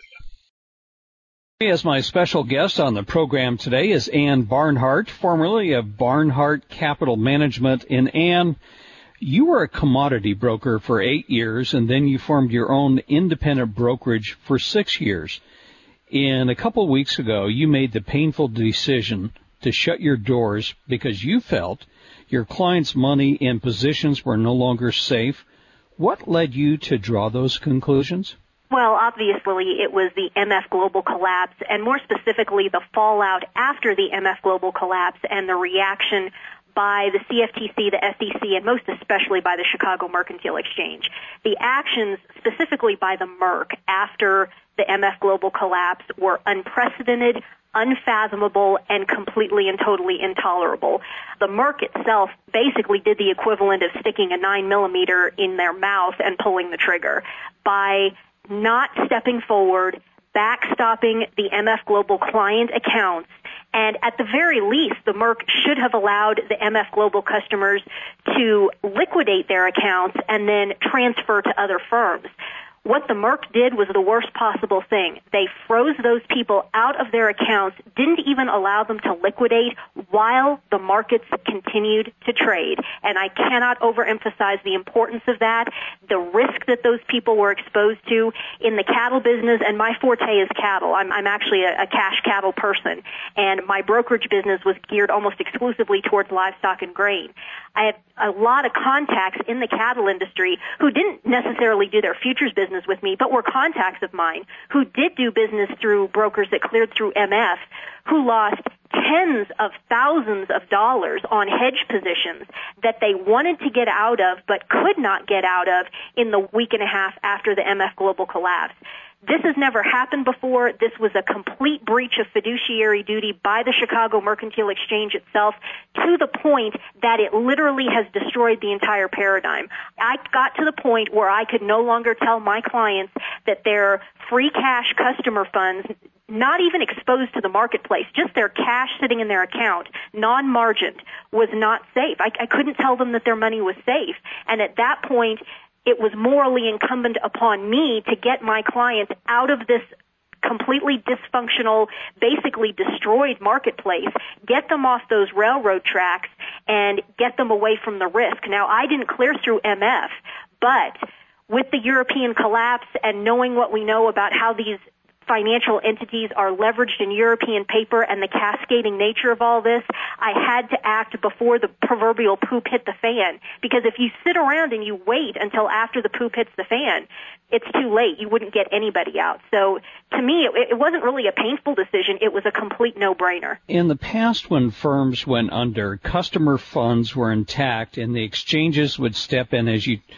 As my special guest on the program today is Ann Barnhart, formerly of Barnhart Capital Management. And Ann, you were a commodity broker for eight years, and then you formed your own independent brokerage for six years. And a couple of weeks ago, you made the painful decision to shut your doors because you felt your clients' money and positions were no longer safe. What led you to draw those conclusions? Well, obviously, it was the M F Global collapse, and more specifically, the fallout after the M F Global collapse and the reaction by the C F T C, the S E C, and most especially by the Chicago Mercantile Exchange. The actions specifically by the Merc after the M F Global collapse were unprecedented, unfathomable, and completely and totally intolerable. The Merc itself basically did the equivalent of sticking a nine millimeter in their mouth and pulling the trigger by not stepping forward, backstopping the M F Global client accounts. And at the very least, the Merc should have allowed the M F Global customers to liquidate their accounts and then transfer to other firms. What the Merc did was the worst possible thing. They froze those people out of their accounts, didn't even allow them to liquidate while the markets continued to trade. And I cannot overemphasize the importance of that, the risk that those people were exposed to in the cattle business. And my forte is cattle. I'm, I'm actually a, a cash cattle person, and my brokerage business was geared almost exclusively towards livestock and grain. I have a lot of contacts in the cattle industry who didn't necessarily do their futures business with me, but were contacts of mine who did do business through brokers that cleared through M F, who lost tens of thousands of dollars on hedge positions that they wanted to get out of but could not get out of in the week and a half after the M F Global collapse. This has never happened before. This was a complete breach of fiduciary duty by the Chicago Mercantile Exchange itself, to the point that it literally has destroyed the entire paradigm. I got to the point where I could no longer tell my clients that their free cash customer funds, not even exposed to the marketplace, just their cash sitting in their account, non-margined, was not safe. I, I couldn't tell them that their money was safe. And at that point, it was morally incumbent upon me to get my clients out of this completely dysfunctional, basically destroyed marketplace, get them off those railroad tracks, and get them away from the risk. Now, I didn't clear through M F, but with the European collapse and knowing what we know about how these financial entities are leveraged in European paper and the cascading nature of all this, I had to act before the proverbial poop hit the fan. Because if you sit around and you wait until after the poop hits the fan, it's too late. You wouldn't get anybody out. So to me, it, it wasn't really a painful decision. It was a complete no-brainer. In the past, when firms went under, customer funds were intact and the exchanges would step in, as you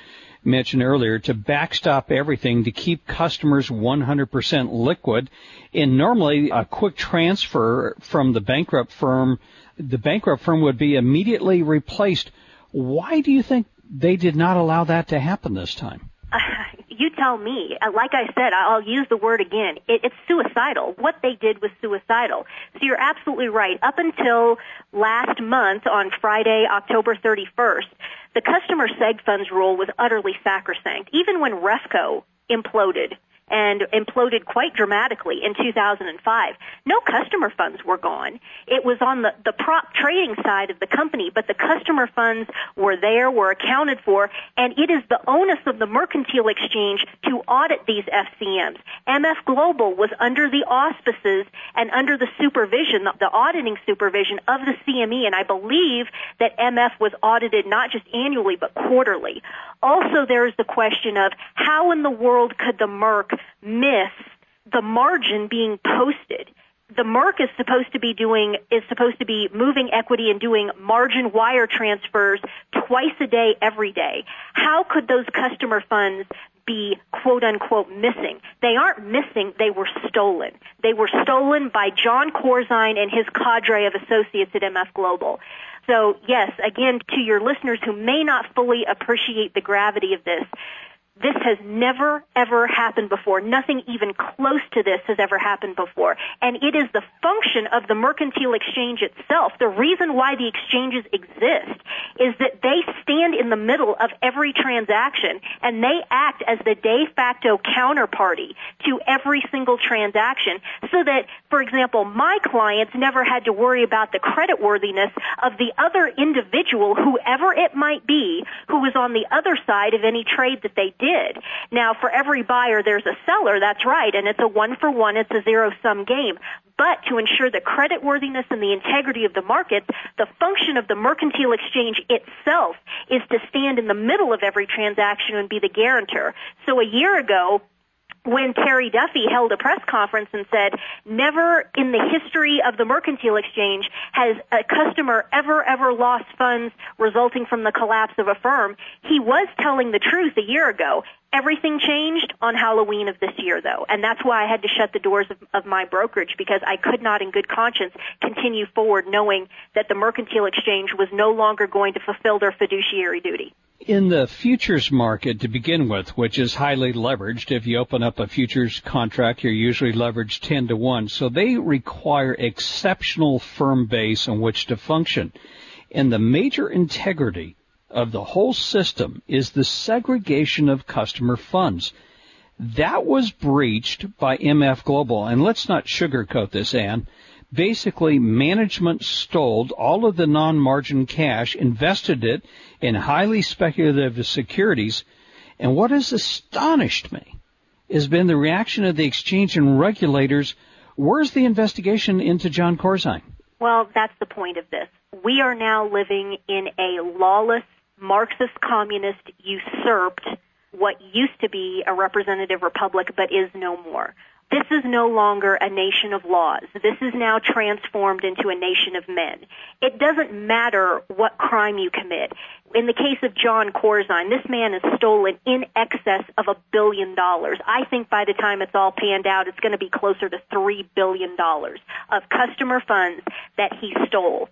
mentioned earlier, to backstop everything, to keep customers one hundred percent liquid. And normally a quick transfer from the bankrupt firm, the bankrupt firm would be immediately replaced. Why do you think they did not allow that to happen this time? Uh, you tell me. Uh, like I said, I'll use the word again. It, it's suicidal. What they did was suicidal. So you're absolutely right. Up until last month on Friday, October thirty-first, the customer seg funds rule was utterly sacrosanct. Even when Refco imploded, and imploded quite dramatically in two thousand five. No customer funds were gone. It was on the, the prop trading side of the company, but the customer funds were there, were accounted for, and it is the onus of the Mercantile Exchange to audit these F C Ms. M F Global was under the auspices and under the supervision, the, the auditing supervision of the C M E, and I believe that M F was audited not just annually but quarterly. Also, there is the question of how in the world could the Merc miss the margin being posted? The Merc is supposed to be doing, is supposed to be moving equity and doing margin wire transfers twice a day, every day. How could those customer funds be quote unquote missing? They aren't missing, they were stolen. They were stolen by John Corzine and his cadre of associates at M F Global. So yes, again, to your listeners who may not fully appreciate the gravity of this, this has never, ever happened before. Nothing even close to this has ever happened before. And it is the function of the Mercantile Exchange itself. The reason why the exchanges exist is that they stand in the middle of every transaction, and they act as the de facto counterparty to every single transaction, so that, for example, my clients never had to worry about the creditworthiness of the other individual, whoever it might be, who was on the other side of any trade that they did. Did. Now, for every buyer, there's a seller, that's right, and it's a one-for-one, it's a zero-sum game. But to ensure the creditworthiness and the integrity of the markets, the function of the Mercantile Exchange itself is to stand in the middle of every transaction and be the guarantor. So a year ago, when Terry Duffy held a press conference and said, never in the history of the Mercantile Exchange has a customer ever, ever lost funds resulting from the collapse of a firm, he was telling the truth a year ago. Everything changed on Halloween of this year, though, and that's why I had to shut the doors of, of my brokerage, because I could not in good conscience continue forward knowing that the Mercantile Exchange was no longer going to fulfill their fiduciary duty. In the futures market to begin with, which is highly leveraged, if you open up a futures contract, you're usually leveraged ten to one, so they require exceptional firm base on which to function. And the major integrity of the whole system is the segregation of customer funds. That was breached by M F Global, and let's not sugarcoat this, Ann. Basically, management stole all of the non-margin cash, invested it in highly speculative securities, and what has astonished me has been the reaction of the exchange and regulators. Where's the investigation into John Corzine? Well, that's the point of this. We are now living in a lawless, Marxist communist usurped what used to be a representative republic but is no more. This is no longer a nation of laws. This is now transformed into a nation of men. It doesn't matter what crime you commit. In the case of John Corzine, this man has stolen in excess of a billion dollars. I think by the time it's all panned out, it's going to be closer to three billion dollars of customer funds that he stole.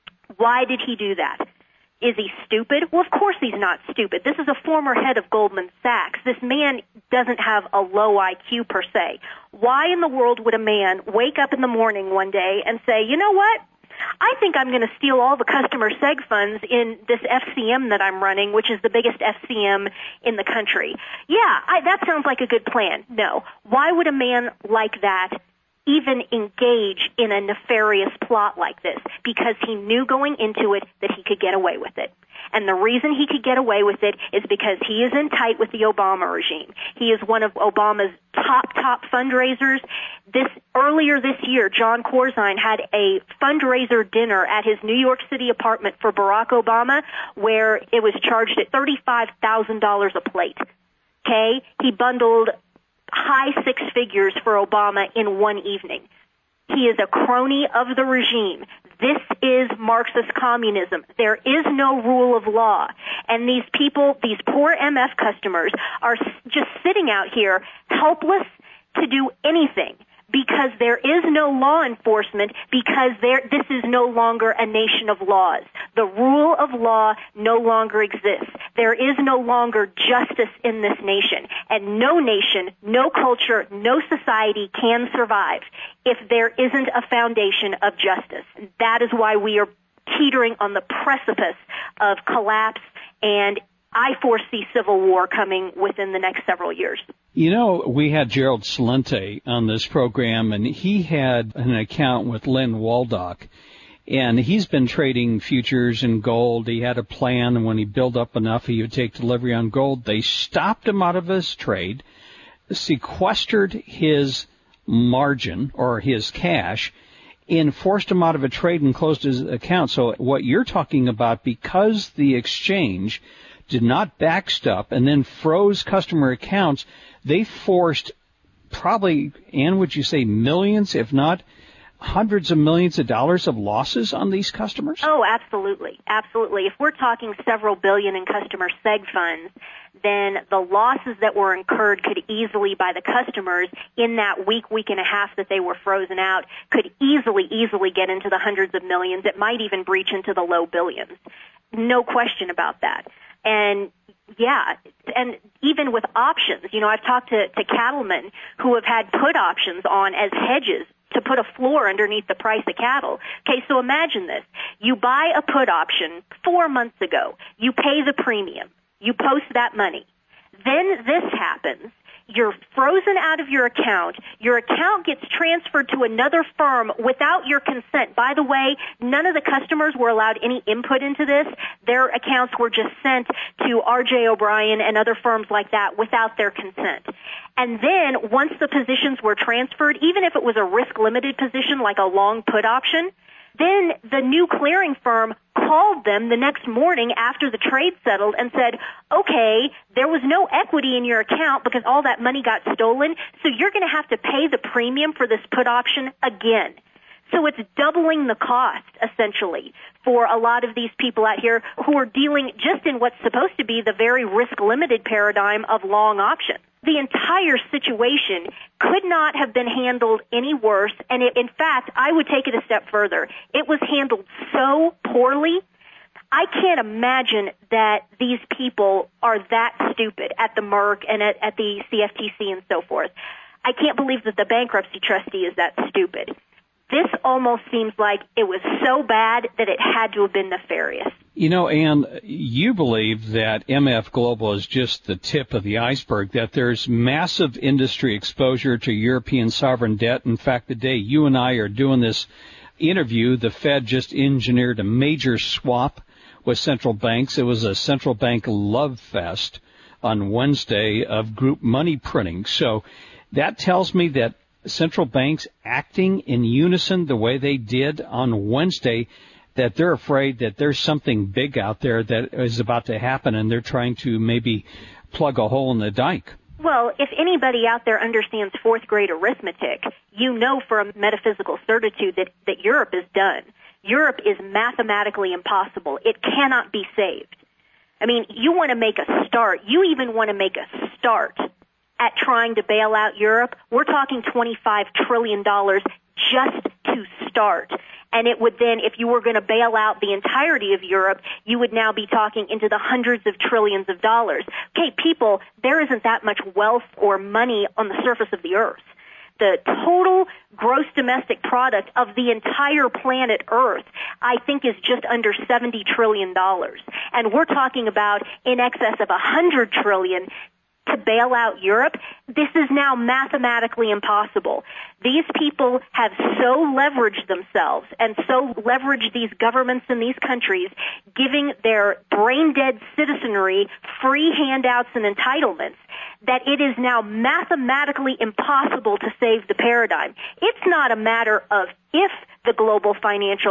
Why did he do that? Is he stupid? Well, of course he's not stupid. This is a former head of Goldman Sachs. This man doesn't have a low I Q per se. Why in the world would a man wake up in the morning one day and say, you know what? I think I'm going to steal all the customer seg funds in this F C M that I'm running, which is the biggest F C M in the country. Yeah, I, that sounds like a good plan. No. Why would a man like that even engage in a nefarious plot like this? Because he knew going into it that he could get away with it. And the reason he could get away with it is because he is in tight with the Obama regime. He is one of Obama's top, top fundraisers. This earlier this year, John Corzine had a fundraiser dinner at his New York City apartment for Barack Obama, where it was charged at thirty-five thousand dollars a plate. Okay? He bundled high six figures for Obama in one evening. He is a crony of the regime. This is Marxist communism. There is no rule of law. And these people, these poor M F customers, are just sitting out here helpless to do anything because there is no law enforcement, because there, this is no longer a nation of laws. The rule of law no longer exists. There is no longer justice in this nation. And no nation, no culture, no society can survive if there isn't a foundation of justice. That is why we are teetering on the precipice of collapse, and I foresee civil war coming within the next several years. You know, we had Gerald Celente on this program, and he had an account with Lynn Waldock, and he's been trading futures and gold. He had a plan, and when he built up enough, he would take delivery on gold. They stopped him out of his trade, sequestered his margin or his cash, and forced him out of a trade and closed his account. So what you're talking about, because the exchange did not backstop and then froze customer accounts, they forced probably, Ann, would you say millions, if not hundreds of millions of dollars of losses on these customers? Oh, absolutely. Absolutely. If we're talking several billion in customer seg funds, then the losses that were incurred could easily, by the customers in that week, week and a half that they were frozen out, could easily, easily get into the hundreds of millions. It might even breach into the low billions. No question about that. And yeah, and even with options, you know, I've talked to, to cattlemen who have had put options on as hedges to put a floor underneath the price of cattle. Okay, so imagine this. You buy a put option four months ago. You pay the premium. You post that money. Then this happens. You're frozen out of your account. Your account gets transferred to another firm without your consent. By the way, none of the customers were allowed any input into this. Their accounts were just sent to R J O'Brien and other firms like that without their consent. And then once the positions were transferred, even if it was a risk-limited position like a long put option, then the new clearing firm called them the next morning after the trade settled and said, okay, there was no equity in your account because all that money got stolen, so you're going to have to pay the premium for this put option again. So it's doubling the cost, essentially, for a lot of these people out here who are dealing just in what's supposed to be the very risk-limited paradigm of long options. The entire situation could not have been handled any worse, and it, in fact, I would take it a step further. It was handled so poorly, I can't imagine that these people are that stupid at the Merck and at, at the C F T C and so forth. I can't believe that the bankruptcy trustee is that stupid. This almost seems like it was so bad that it had to have been nefarious. You know, Ann, you believe that M F Global is just the tip of the iceberg, that there's massive industry exposure to European sovereign debt. In fact, the day you and I are doing this interview, the Fed just engineered a major swap with central banks. It was a central bank love fest on Wednesday of group money printing. So that tells me that central banks acting in unison the way they did on Wednesday, that they're afraid that there's something big out there that is about to happen, and they're trying to maybe plug a hole in the dike. Well, if anybody out there understands fourth grade arithmetic, you know for a metaphysical certitude that, that Europe is done. Europe is mathematically impossible. It cannot be saved. I mean, you want to make a start. You even want to make a start at trying to bail out Europe. We're talking twenty-five trillion dollars just to start. And it would then, if you were going to bail out the entirety of Europe, you would now be talking into the hundreds of trillions of dollars. Okay, people, there isn't that much wealth or money on the surface of the earth. The total gross domestic product of the entire planet Earth, I think, is just under seventy trillion dollars. And we're talking about in excess of one hundred trillion dollars to bail out Europe. This is now mathematically impossible. These people have so leveraged themselves and so leveraged these governments in these countries, giving their brain-dead citizenry free handouts and entitlements, that it is now mathematically impossible to save the paradigm. It's not a matter of if the global financial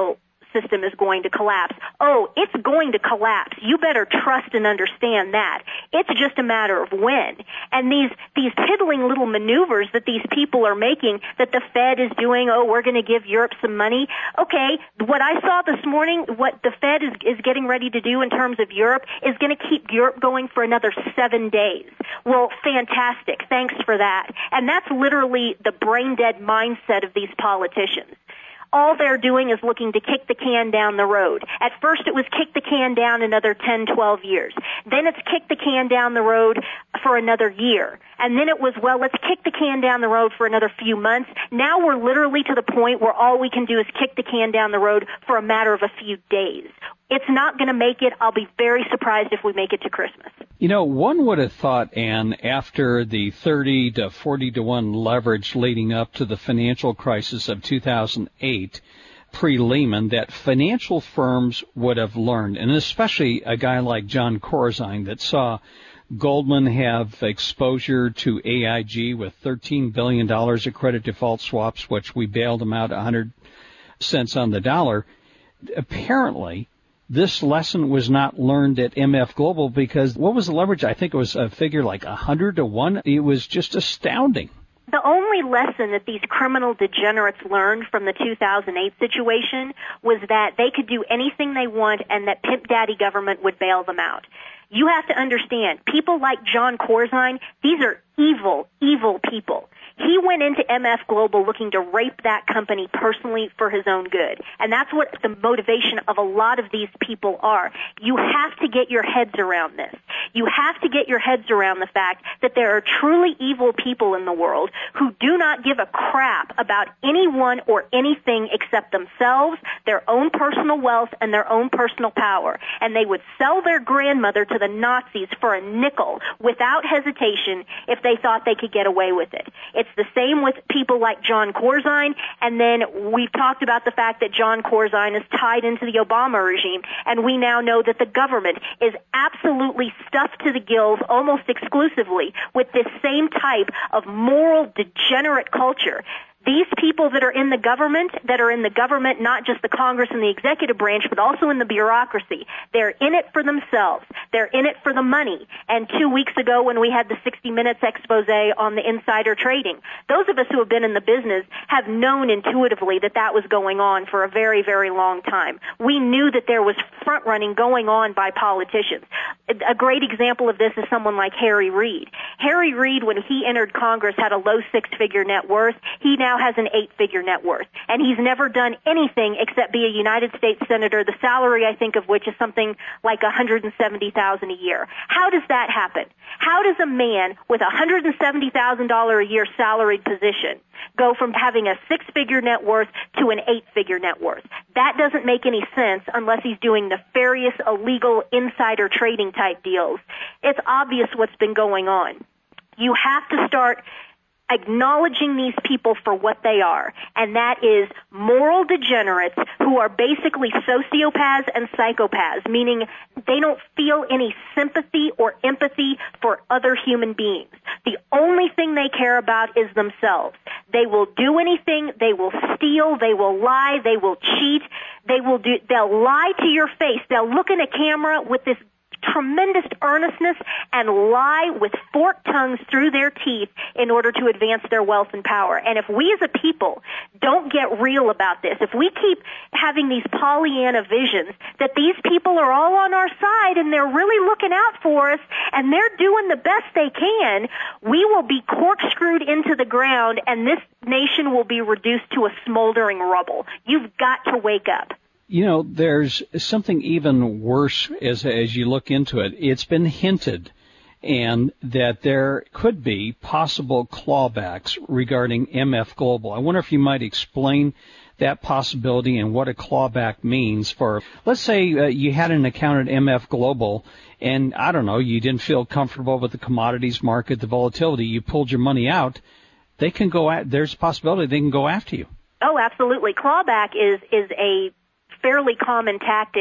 system is going to collapse. Oh, it's going to collapse. You better trust and understand that. It's just a matter of when. And these, these piddling little maneuvers that these people are making, that the Fed is doing, oh, we're going to give Europe some money. Okay, what I saw this morning, what the Fed is, is getting ready to do in terms of Europe is going to keep Europe going for another seven days. Well, fantastic. Thanks for that. And that's literally the brain-dead mindset of these politicians. All they're doing is looking to kick the can down the road. At first it was kick the can down another ten, twelve years. Then it's kick the can down the road for another year. And then it was, well, let's kick the can down the road for another few months. Now we're literally to the point where all we can do is kick the can down the road for a matter of a few days. It's not going to make it. I'll be very surprised if we make it to Christmas. You know, one would have thought, Ann, after the thirty to forty to one leverage leading up to the financial crisis of two thousand eight, pre-Lehman, that financial firms would have learned, and especially a guy like John Corzine that saw Goldman have exposure to A I G with thirteen billion dollars of credit default swaps, which we bailed them out one hundred cents on the dollar. Apparently, this lesson was not learned at M F Global because what was the leverage? I think it was a figure like one hundred to one. It was just astounding. The only lesson that these criminal degenerates learned from the two thousand eight situation was that they could do anything they want and that pimp daddy government would bail them out. You have to understand, people like John Corzine, these are evil, evil people. He went into M F Global looking to rape that company personally for his own good. And that's what the motivation of a lot of these people are. You have to get your heads around this. You have to get your heads around the fact that there are truly evil people in the world who do not give a crap about anyone or anything except themselves, their own personal wealth, and their own personal power. And they would sell their grandmother to the Nazis for a nickel without hesitation if they thought they could get away with it. It's the same with people like John Corzine, and then we've talked about the fact that John Corzine is tied into the Obama regime, and we now know that the government is absolutely stuffed to the gills almost exclusively with this same type of moral degenerate culture. These people that are in the government, that are in the government, not just the Congress and the executive branch, but also in the bureaucracy, they're in it for themselves. They're in it for the money. And two weeks ago when we had the sixty minutes expose on the insider trading, those of us who have been in the business have known intuitively that that was going on for a very, very long time. We knew that there was front running going on by politicians. A great example of this is someone like Harry Reid. Harry Reid, when he entered Congress, had a low six-figure net worth. He now has an eight-figure net worth, and he's never done anything except be a United States senator, the salary, I think, of which is something like one hundred seventy thousand dollars a year. How does that happen? How does a man with a one hundred seventy thousand dollars a year salaried position go from having a six-figure net worth to an eight-figure net worth? That doesn't make any sense unless he's doing nefarious, illegal, insider trading type deals. It's obvious what's been going on. You have to start acknowledging these people for what they are, and that is moral degenerates who are basically sociopaths and psychopaths, meaning they don't feel any sympathy or empathy for other human beings. The only thing they care about is themselves. They will do anything, they will steal, they will lie, they will cheat, they will do, they'll lie to your face, they'll look in a camera with this tremendous earnestness and lie with forked tongues through their teeth in order to advance their wealth and power. And if we as a people don't get real about this, if we keep having these Pollyanna visions that these people are all on our side and they're really looking out for us and they're doing the best they can, we will be corkscrewed into the ground and this nation will be reduced to a smoldering rubble. You've got to wake up. You know, there's something even worse as as you look into it. It's been hinted and that there could be possible clawbacks regarding M F Global. I wonder if you might explain that possibility and what a clawback means for, let's say uh, you had an account at M F Global and, I don't know, you didn't feel comfortable with the commodities market, the volatility, you pulled your money out, they can go at, there's a possibility they can go after you. Oh, absolutely. Clawback is, is a fairly common tactic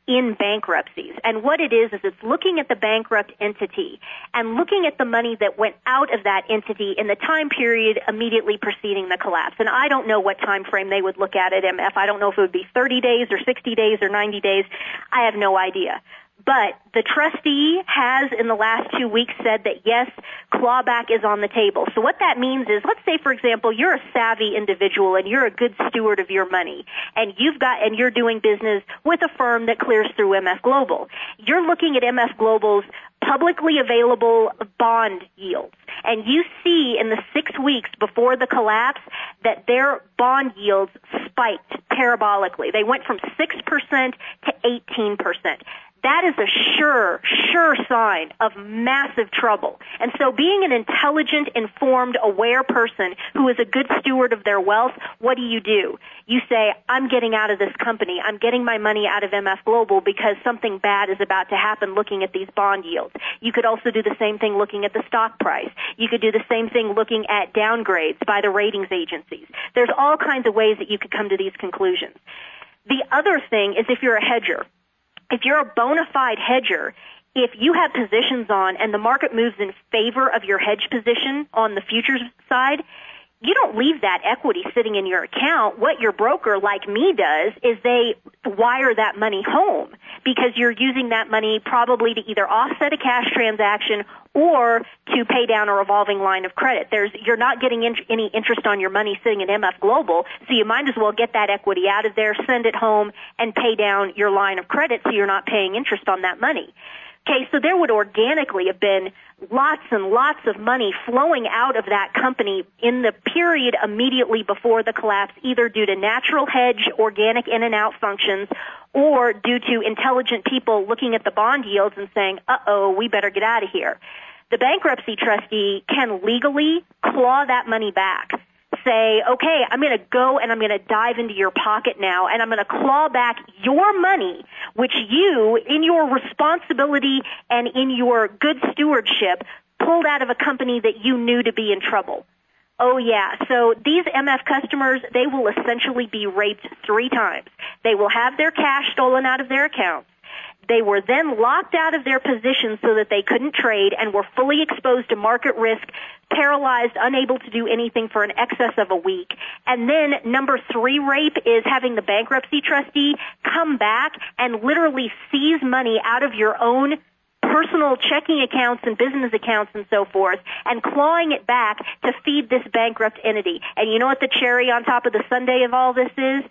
in bankruptcies. And what it is, is it's looking at the bankrupt entity and looking at the money that went out of that entity in the time period immediately preceding the collapse. And I don't know what time frame they would look at at M F. I don't know if it would be thirty days or sixty days or ninety days. I have no idea. But the trustee has in the last two weeks said that yes, clawback is on the table. So what that means is, let's say, for example, you're a savvy individual and you're a good steward of your money, and you've got and you're doing business with a firm that clears through M F Global. You're looking at M F Global's publicly available bond yields, and you see in the six weeks before the collapse that their bond yields spiked parabolically. They went from six percent to eighteen percent. That is a sure, sure sign of massive trouble. And so being an intelligent, informed, aware person who is a good steward of their wealth, what do you do? You say, I'm getting out of this company. I'm getting my money out of M F Global because something bad is about to happen looking at these bond yields. You could also do the same thing looking at the stock price. You could do the same thing looking at downgrades by the ratings agencies. There's all kinds of ways that you could come to these conclusions. The other thing is if you're a hedger. If you're a bona fide hedger, if you have positions on and the market moves in favor of your hedge position on the futures side, you don't leave that equity sitting in your account. What your broker, like me, does is they wire that money home because you're using that money probably to either offset a cash transaction or to pay down a revolving line of credit. There's, you're not getting in, any interest on your money sitting in M F Global, so you might as well get that equity out of there, send it home, and pay down your line of credit so you're not paying interest on that money. Okay, so there would organically have been lots and lots of money flowing out of that company in the period immediately before the collapse, either due to natural hedge, organic in and out functions, or due to intelligent people looking at the bond yields and saying, uh-oh, we better get out of here. The bankruptcy trustee can legally claw that money back. Say, okay, I'm going to go and I'm going to dive into your pocket now, and I'm going to claw back your money, which you, in your responsibility and in your good stewardship, pulled out of a company that you knew to be in trouble. Oh, yeah. So these M F customers, they will essentially be raped three times. They will have their cash stolen out of their accounts. They were then locked out of their positions so that they couldn't trade and were fully exposed to market risk, paralyzed, unable to do anything for an excess of a week. And then number three rape is having the bankruptcy trustee come back and literally seize money out of your own personal checking accounts and business accounts and so forth, and clawing it back to feed this bankrupt entity. And you know what the cherry on top of the sundae of all this is?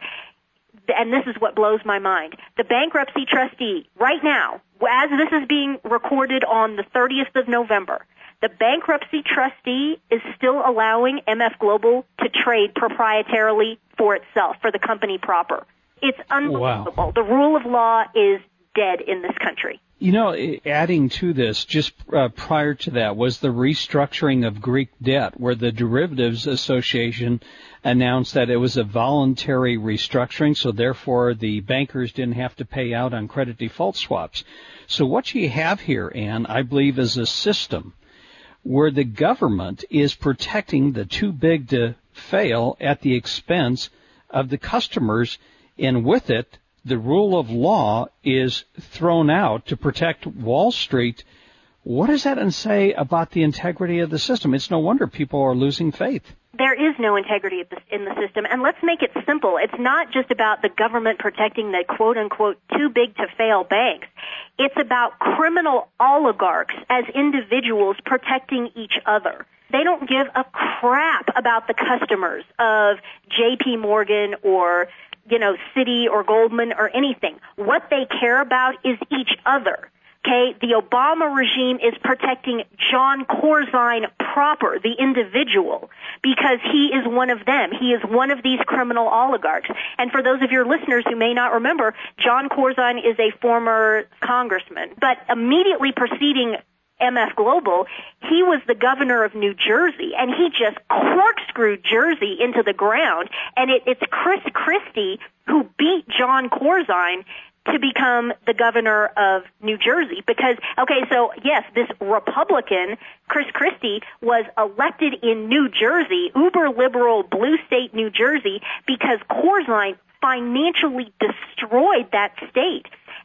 And this is what blows my mind. The bankruptcy trustee, right now, as this is being recorded on the thirtieth of November, the bankruptcy trustee is still allowing M F Global to trade proprietarily for itself, for the company proper. It's unbelievable. Wow. The rule of law is dead in this country. You know, adding to this, just uh, prior to that was the restructuring of Greek debt, where the Derivatives Association announced that it was a voluntary restructuring, so therefore the bankers didn't have to pay out on credit default swaps. So what you have here, Ann, I believe, is a system where the government is protecting the too big to fail at the expense of the customers, and with it, the rule of law is thrown out to protect Wall Street. What does that say about the integrity of the system? It's no wonder people are losing faith. There is no integrity in the system, and let's make it simple. It's not just about the government protecting the quote-unquote too big to fail banks. It's about criminal oligarchs as individuals protecting each other. They don't give a crap about the customers of J P Morgan or, you know, Citi or Goldman or anything. What they care about is each other. Okay, the Obama regime is protecting John Corzine proper, the individual, because he is one of them. He is one of these criminal oligarchs. And for those of your listeners who may not remember, John Corzine is a former congressman. But immediately preceding M F Global, he was the governor of New Jersey, and he just corkscrewed Jersey into the ground. And it, it's Chris Christie who beat John Corzine to become the governor of New Jersey. Because, okay, so yes, this Republican, Chris Christie, was elected in New Jersey, uber liberal blue state New Jersey, because Corzine financially destroyed that state.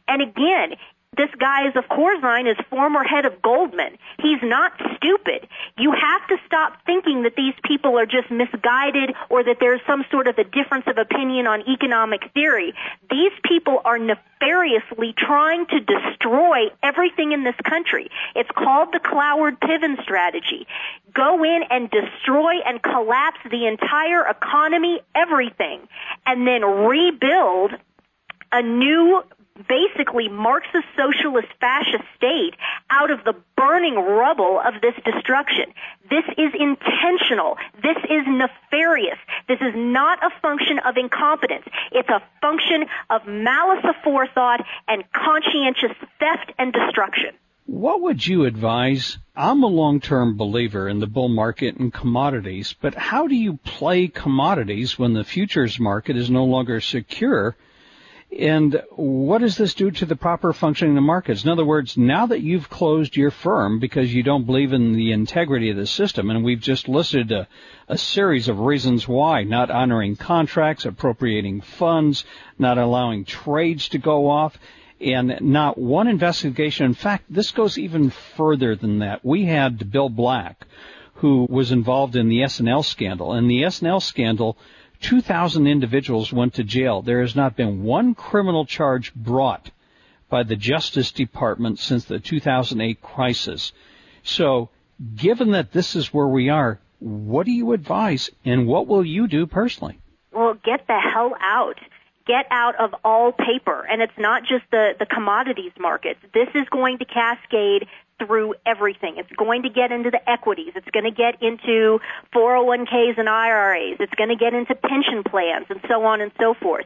And again, this guy is of Corzine is former head of Goldman. He's not stupid. You have to stop thinking that these people are just misguided or that there's some sort of a difference of opinion on economic theory. These people are nefariously trying to destroy everything in this country. It's called the Cloward-Piven strategy. Go in and destroy and collapse the entire economy, everything, and then rebuild a new basically Marxist, socialist, fascist state out of the burning rubble of this destruction. This is intentional. This is nefarious. This is not a function of incompetence. It's a function of malice aforethought and conscientious theft and destruction. What would you advise? I'm a long-term believer in the bull market and commodities, but how do you play commodities when the futures market is no longer secure? And what does this do to the proper functioning of the markets? In other words, now that you've closed your firm because you don't believe in the integrity of the system, and we've just listed a, a series of reasons why, not honoring contracts, appropriating funds, not allowing trades to go off, and not one investigation. In fact, this goes even further than that. We had Bill Black, who was involved in the S and L scandal, and the S and L scandal, two thousand individuals went to jail. There has not been one criminal charge brought by the Justice Department since the two thousand eight crisis. So, given that this is where we are, what do you advise, and what will you do personally? Well, get the hell out. Get out of all paper. And it's not just the, the commodities markets. This is going to cascade through everything. It's going to get into the equities. It's going to get into four oh one k's and I R As. It's going to get into pension plans and so on and so forth.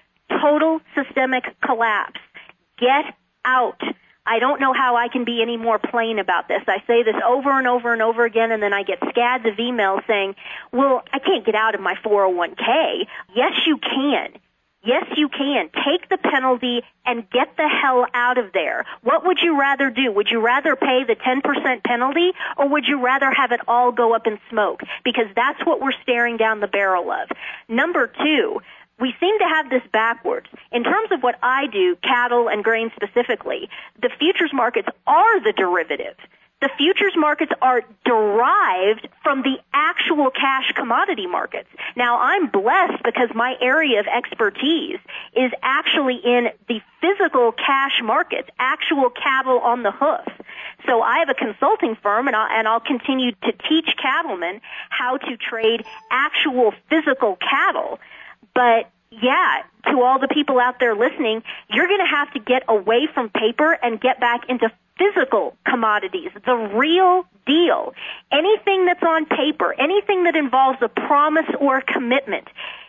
Total systemic collapse. Get out. I don't know how I can be any more plain about this. I say this over and over and over again, and then I get scads of emails saying, well, I can't get out of my four oh one k. Yes, you can. Yes, you can. Take the penalty and get the hell out of there. What would you rather do? Would you rather pay the ten percent penalty, or would you rather have it all go up in smoke? Because that's what we're staring down the barrel of. Number two, we seem to have this backwards. In terms of what I do, cattle and grain specifically, the futures markets are the derivative. The futures markets are derived from the actual cash commodity markets. Now, I'm blessed because my area of expertise is actually in the physical cash markets, actual cattle on the hoof. So I have a consulting firm, and I'll, and I'll continue to teach cattlemen how to trade actual physical cattle. But yeah, to all the people out there listening, you're going to have to get away from paper and get back into physical commodities, the real deal. Anything that's on paper, anything that involves a promise or a commitment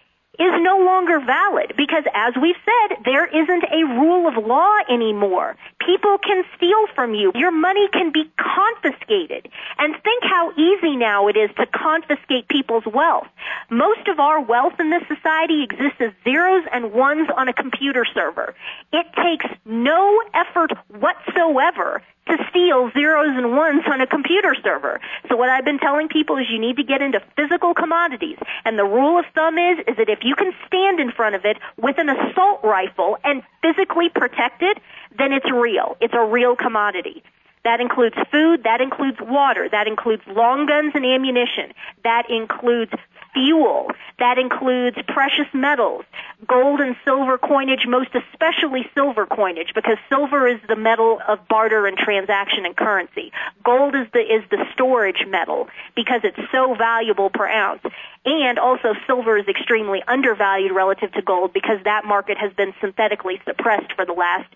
is no longer valid because, as we've said, there isn't a rule of law anymore. People can steal from you. Your money can be confiscated. And think how easy now it is to confiscate people's wealth. Most of our wealth in this society exists as zeros and ones on a computer server. It takes no effort whatsoever to steal zeros and ones on a computer server. So what I've been telling people is you need to get into physical commodities. And the rule of thumb is, is that if you can stand in front of it with an assault rifle and physically protect it, then it's real. It's a real commodity. That includes food, that includes water, that includes long guns and ammunition, that includes fuel, that includes precious metals, gold and silver coinage, most especially silver coinage, because silver is the metal of barter and transaction and currency. Gold is the is the storage metal because it's so valuable per ounce. And also silver is extremely undervalued relative to gold because that market has been synthetically suppressed for the last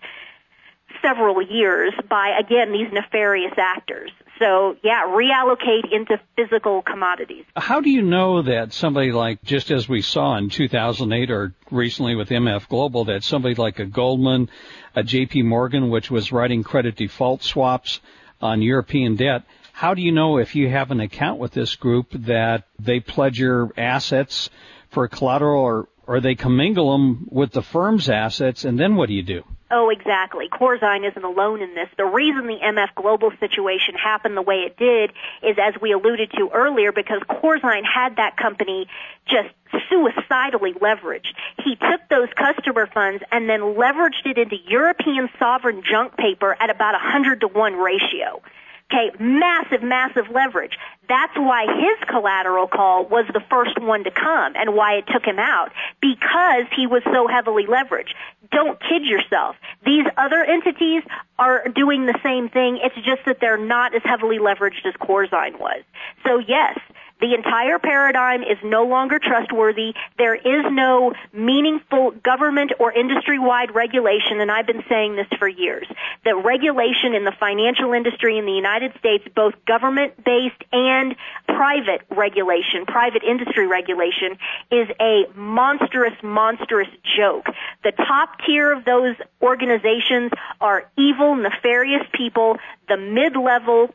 several years by, again, these nefarious actors. So, yeah, reallocate into physical commodities. How do you know that somebody like, just as we saw in two thousand eight or recently with M F Global, that somebody like a Goldman, a J P Morgan, which was writing credit default swaps on European debt, how do you know if you have an account with this group that they pledge your assets for collateral, or, or they commingle them with the firm's assets, and then what do you do? Oh, exactly. Corzine isn't alone in this. The reason the M F Global situation happened the way it did is, as we alluded to earlier, because Corzine had that company just suicidally leveraged. He took those customer funds and then leveraged it into European sovereign junk paper at about a hundred to one ratio. Okay, massive, massive leverage. That's why his collateral call was the first one to come and why it took him out, because he was so heavily leveraged. Don't kid yourself. These other entities are doing the same thing. It's just that they're not as heavily leveraged as Corzine was. So yes, the entire paradigm is no longer trustworthy. There is no meaningful government or industry-wide regulation, and I've been saying this for years. The regulation in the financial industry in the United States, both government-based and private regulation, private industry regulation, is a monstrous, monstrous joke. The top tier of those organizations are evil, nefarious people. The mid-level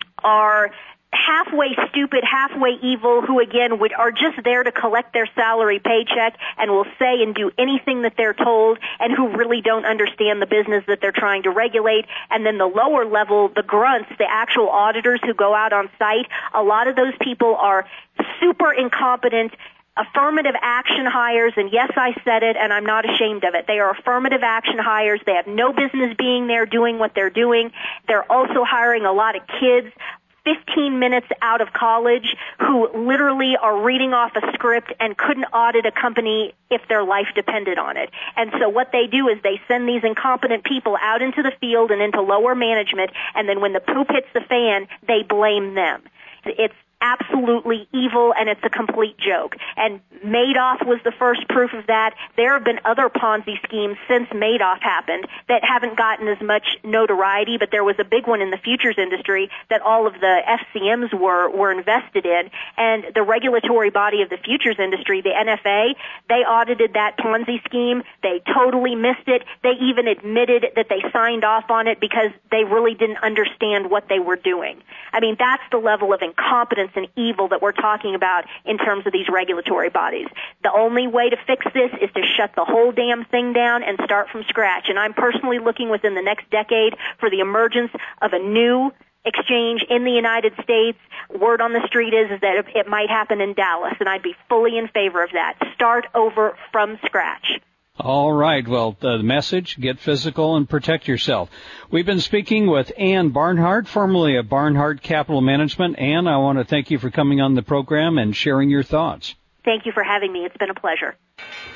are halfway stupid, halfway evil, who again would are just there to collect their salary paycheck and will say and do anything that they're told, and who really don't understand the business that they're trying to regulate. And then the lower level, the grunts, the actual auditors who go out on site, a lot of those people are super incompetent, affirmative action hires, and yes, I said it, and I'm not ashamed of it. They are affirmative action hires. They have no business being there doing what they're doing. They're also hiring a lot of kids fifteen minutes out of college who literally are reading off a script and couldn't audit a company if their life depended on it. And so what they do is they send these incompetent people out into the field and into lower management, and then when the poop hits the fan, they blame them. It's absolutely evil, and it's a complete joke. And Madoff was the first proof of that. There have been other Ponzi schemes since Madoff happened that haven't gotten as much notoriety, but there was a big one in the futures industry that all of the F C Ms were, were invested in. And the regulatory body of the futures industry, the N F A, they audited that Ponzi scheme. They totally missed it. They even admitted that they signed off on it because they really didn't understand what they were doing. I mean, that's the level of incompetence and evil that we're talking about in terms of these regulatory bodies. The only way to fix this is to shut the whole damn thing down and start from scratch. And I'm personally looking within the next decade for the emergence of a new exchange in the United States. Word on the street is, is that it might happen in Dallas, and I'd be fully in favor of that. Start over from scratch. All right. Well, the message, get physical and protect yourself. We've been speaking with Ann Barnhart, formerly of Barnhart Capital Management. Ann, I want to thank you for coming on the program and sharing your thoughts. Thank you for having me. It's been a pleasure.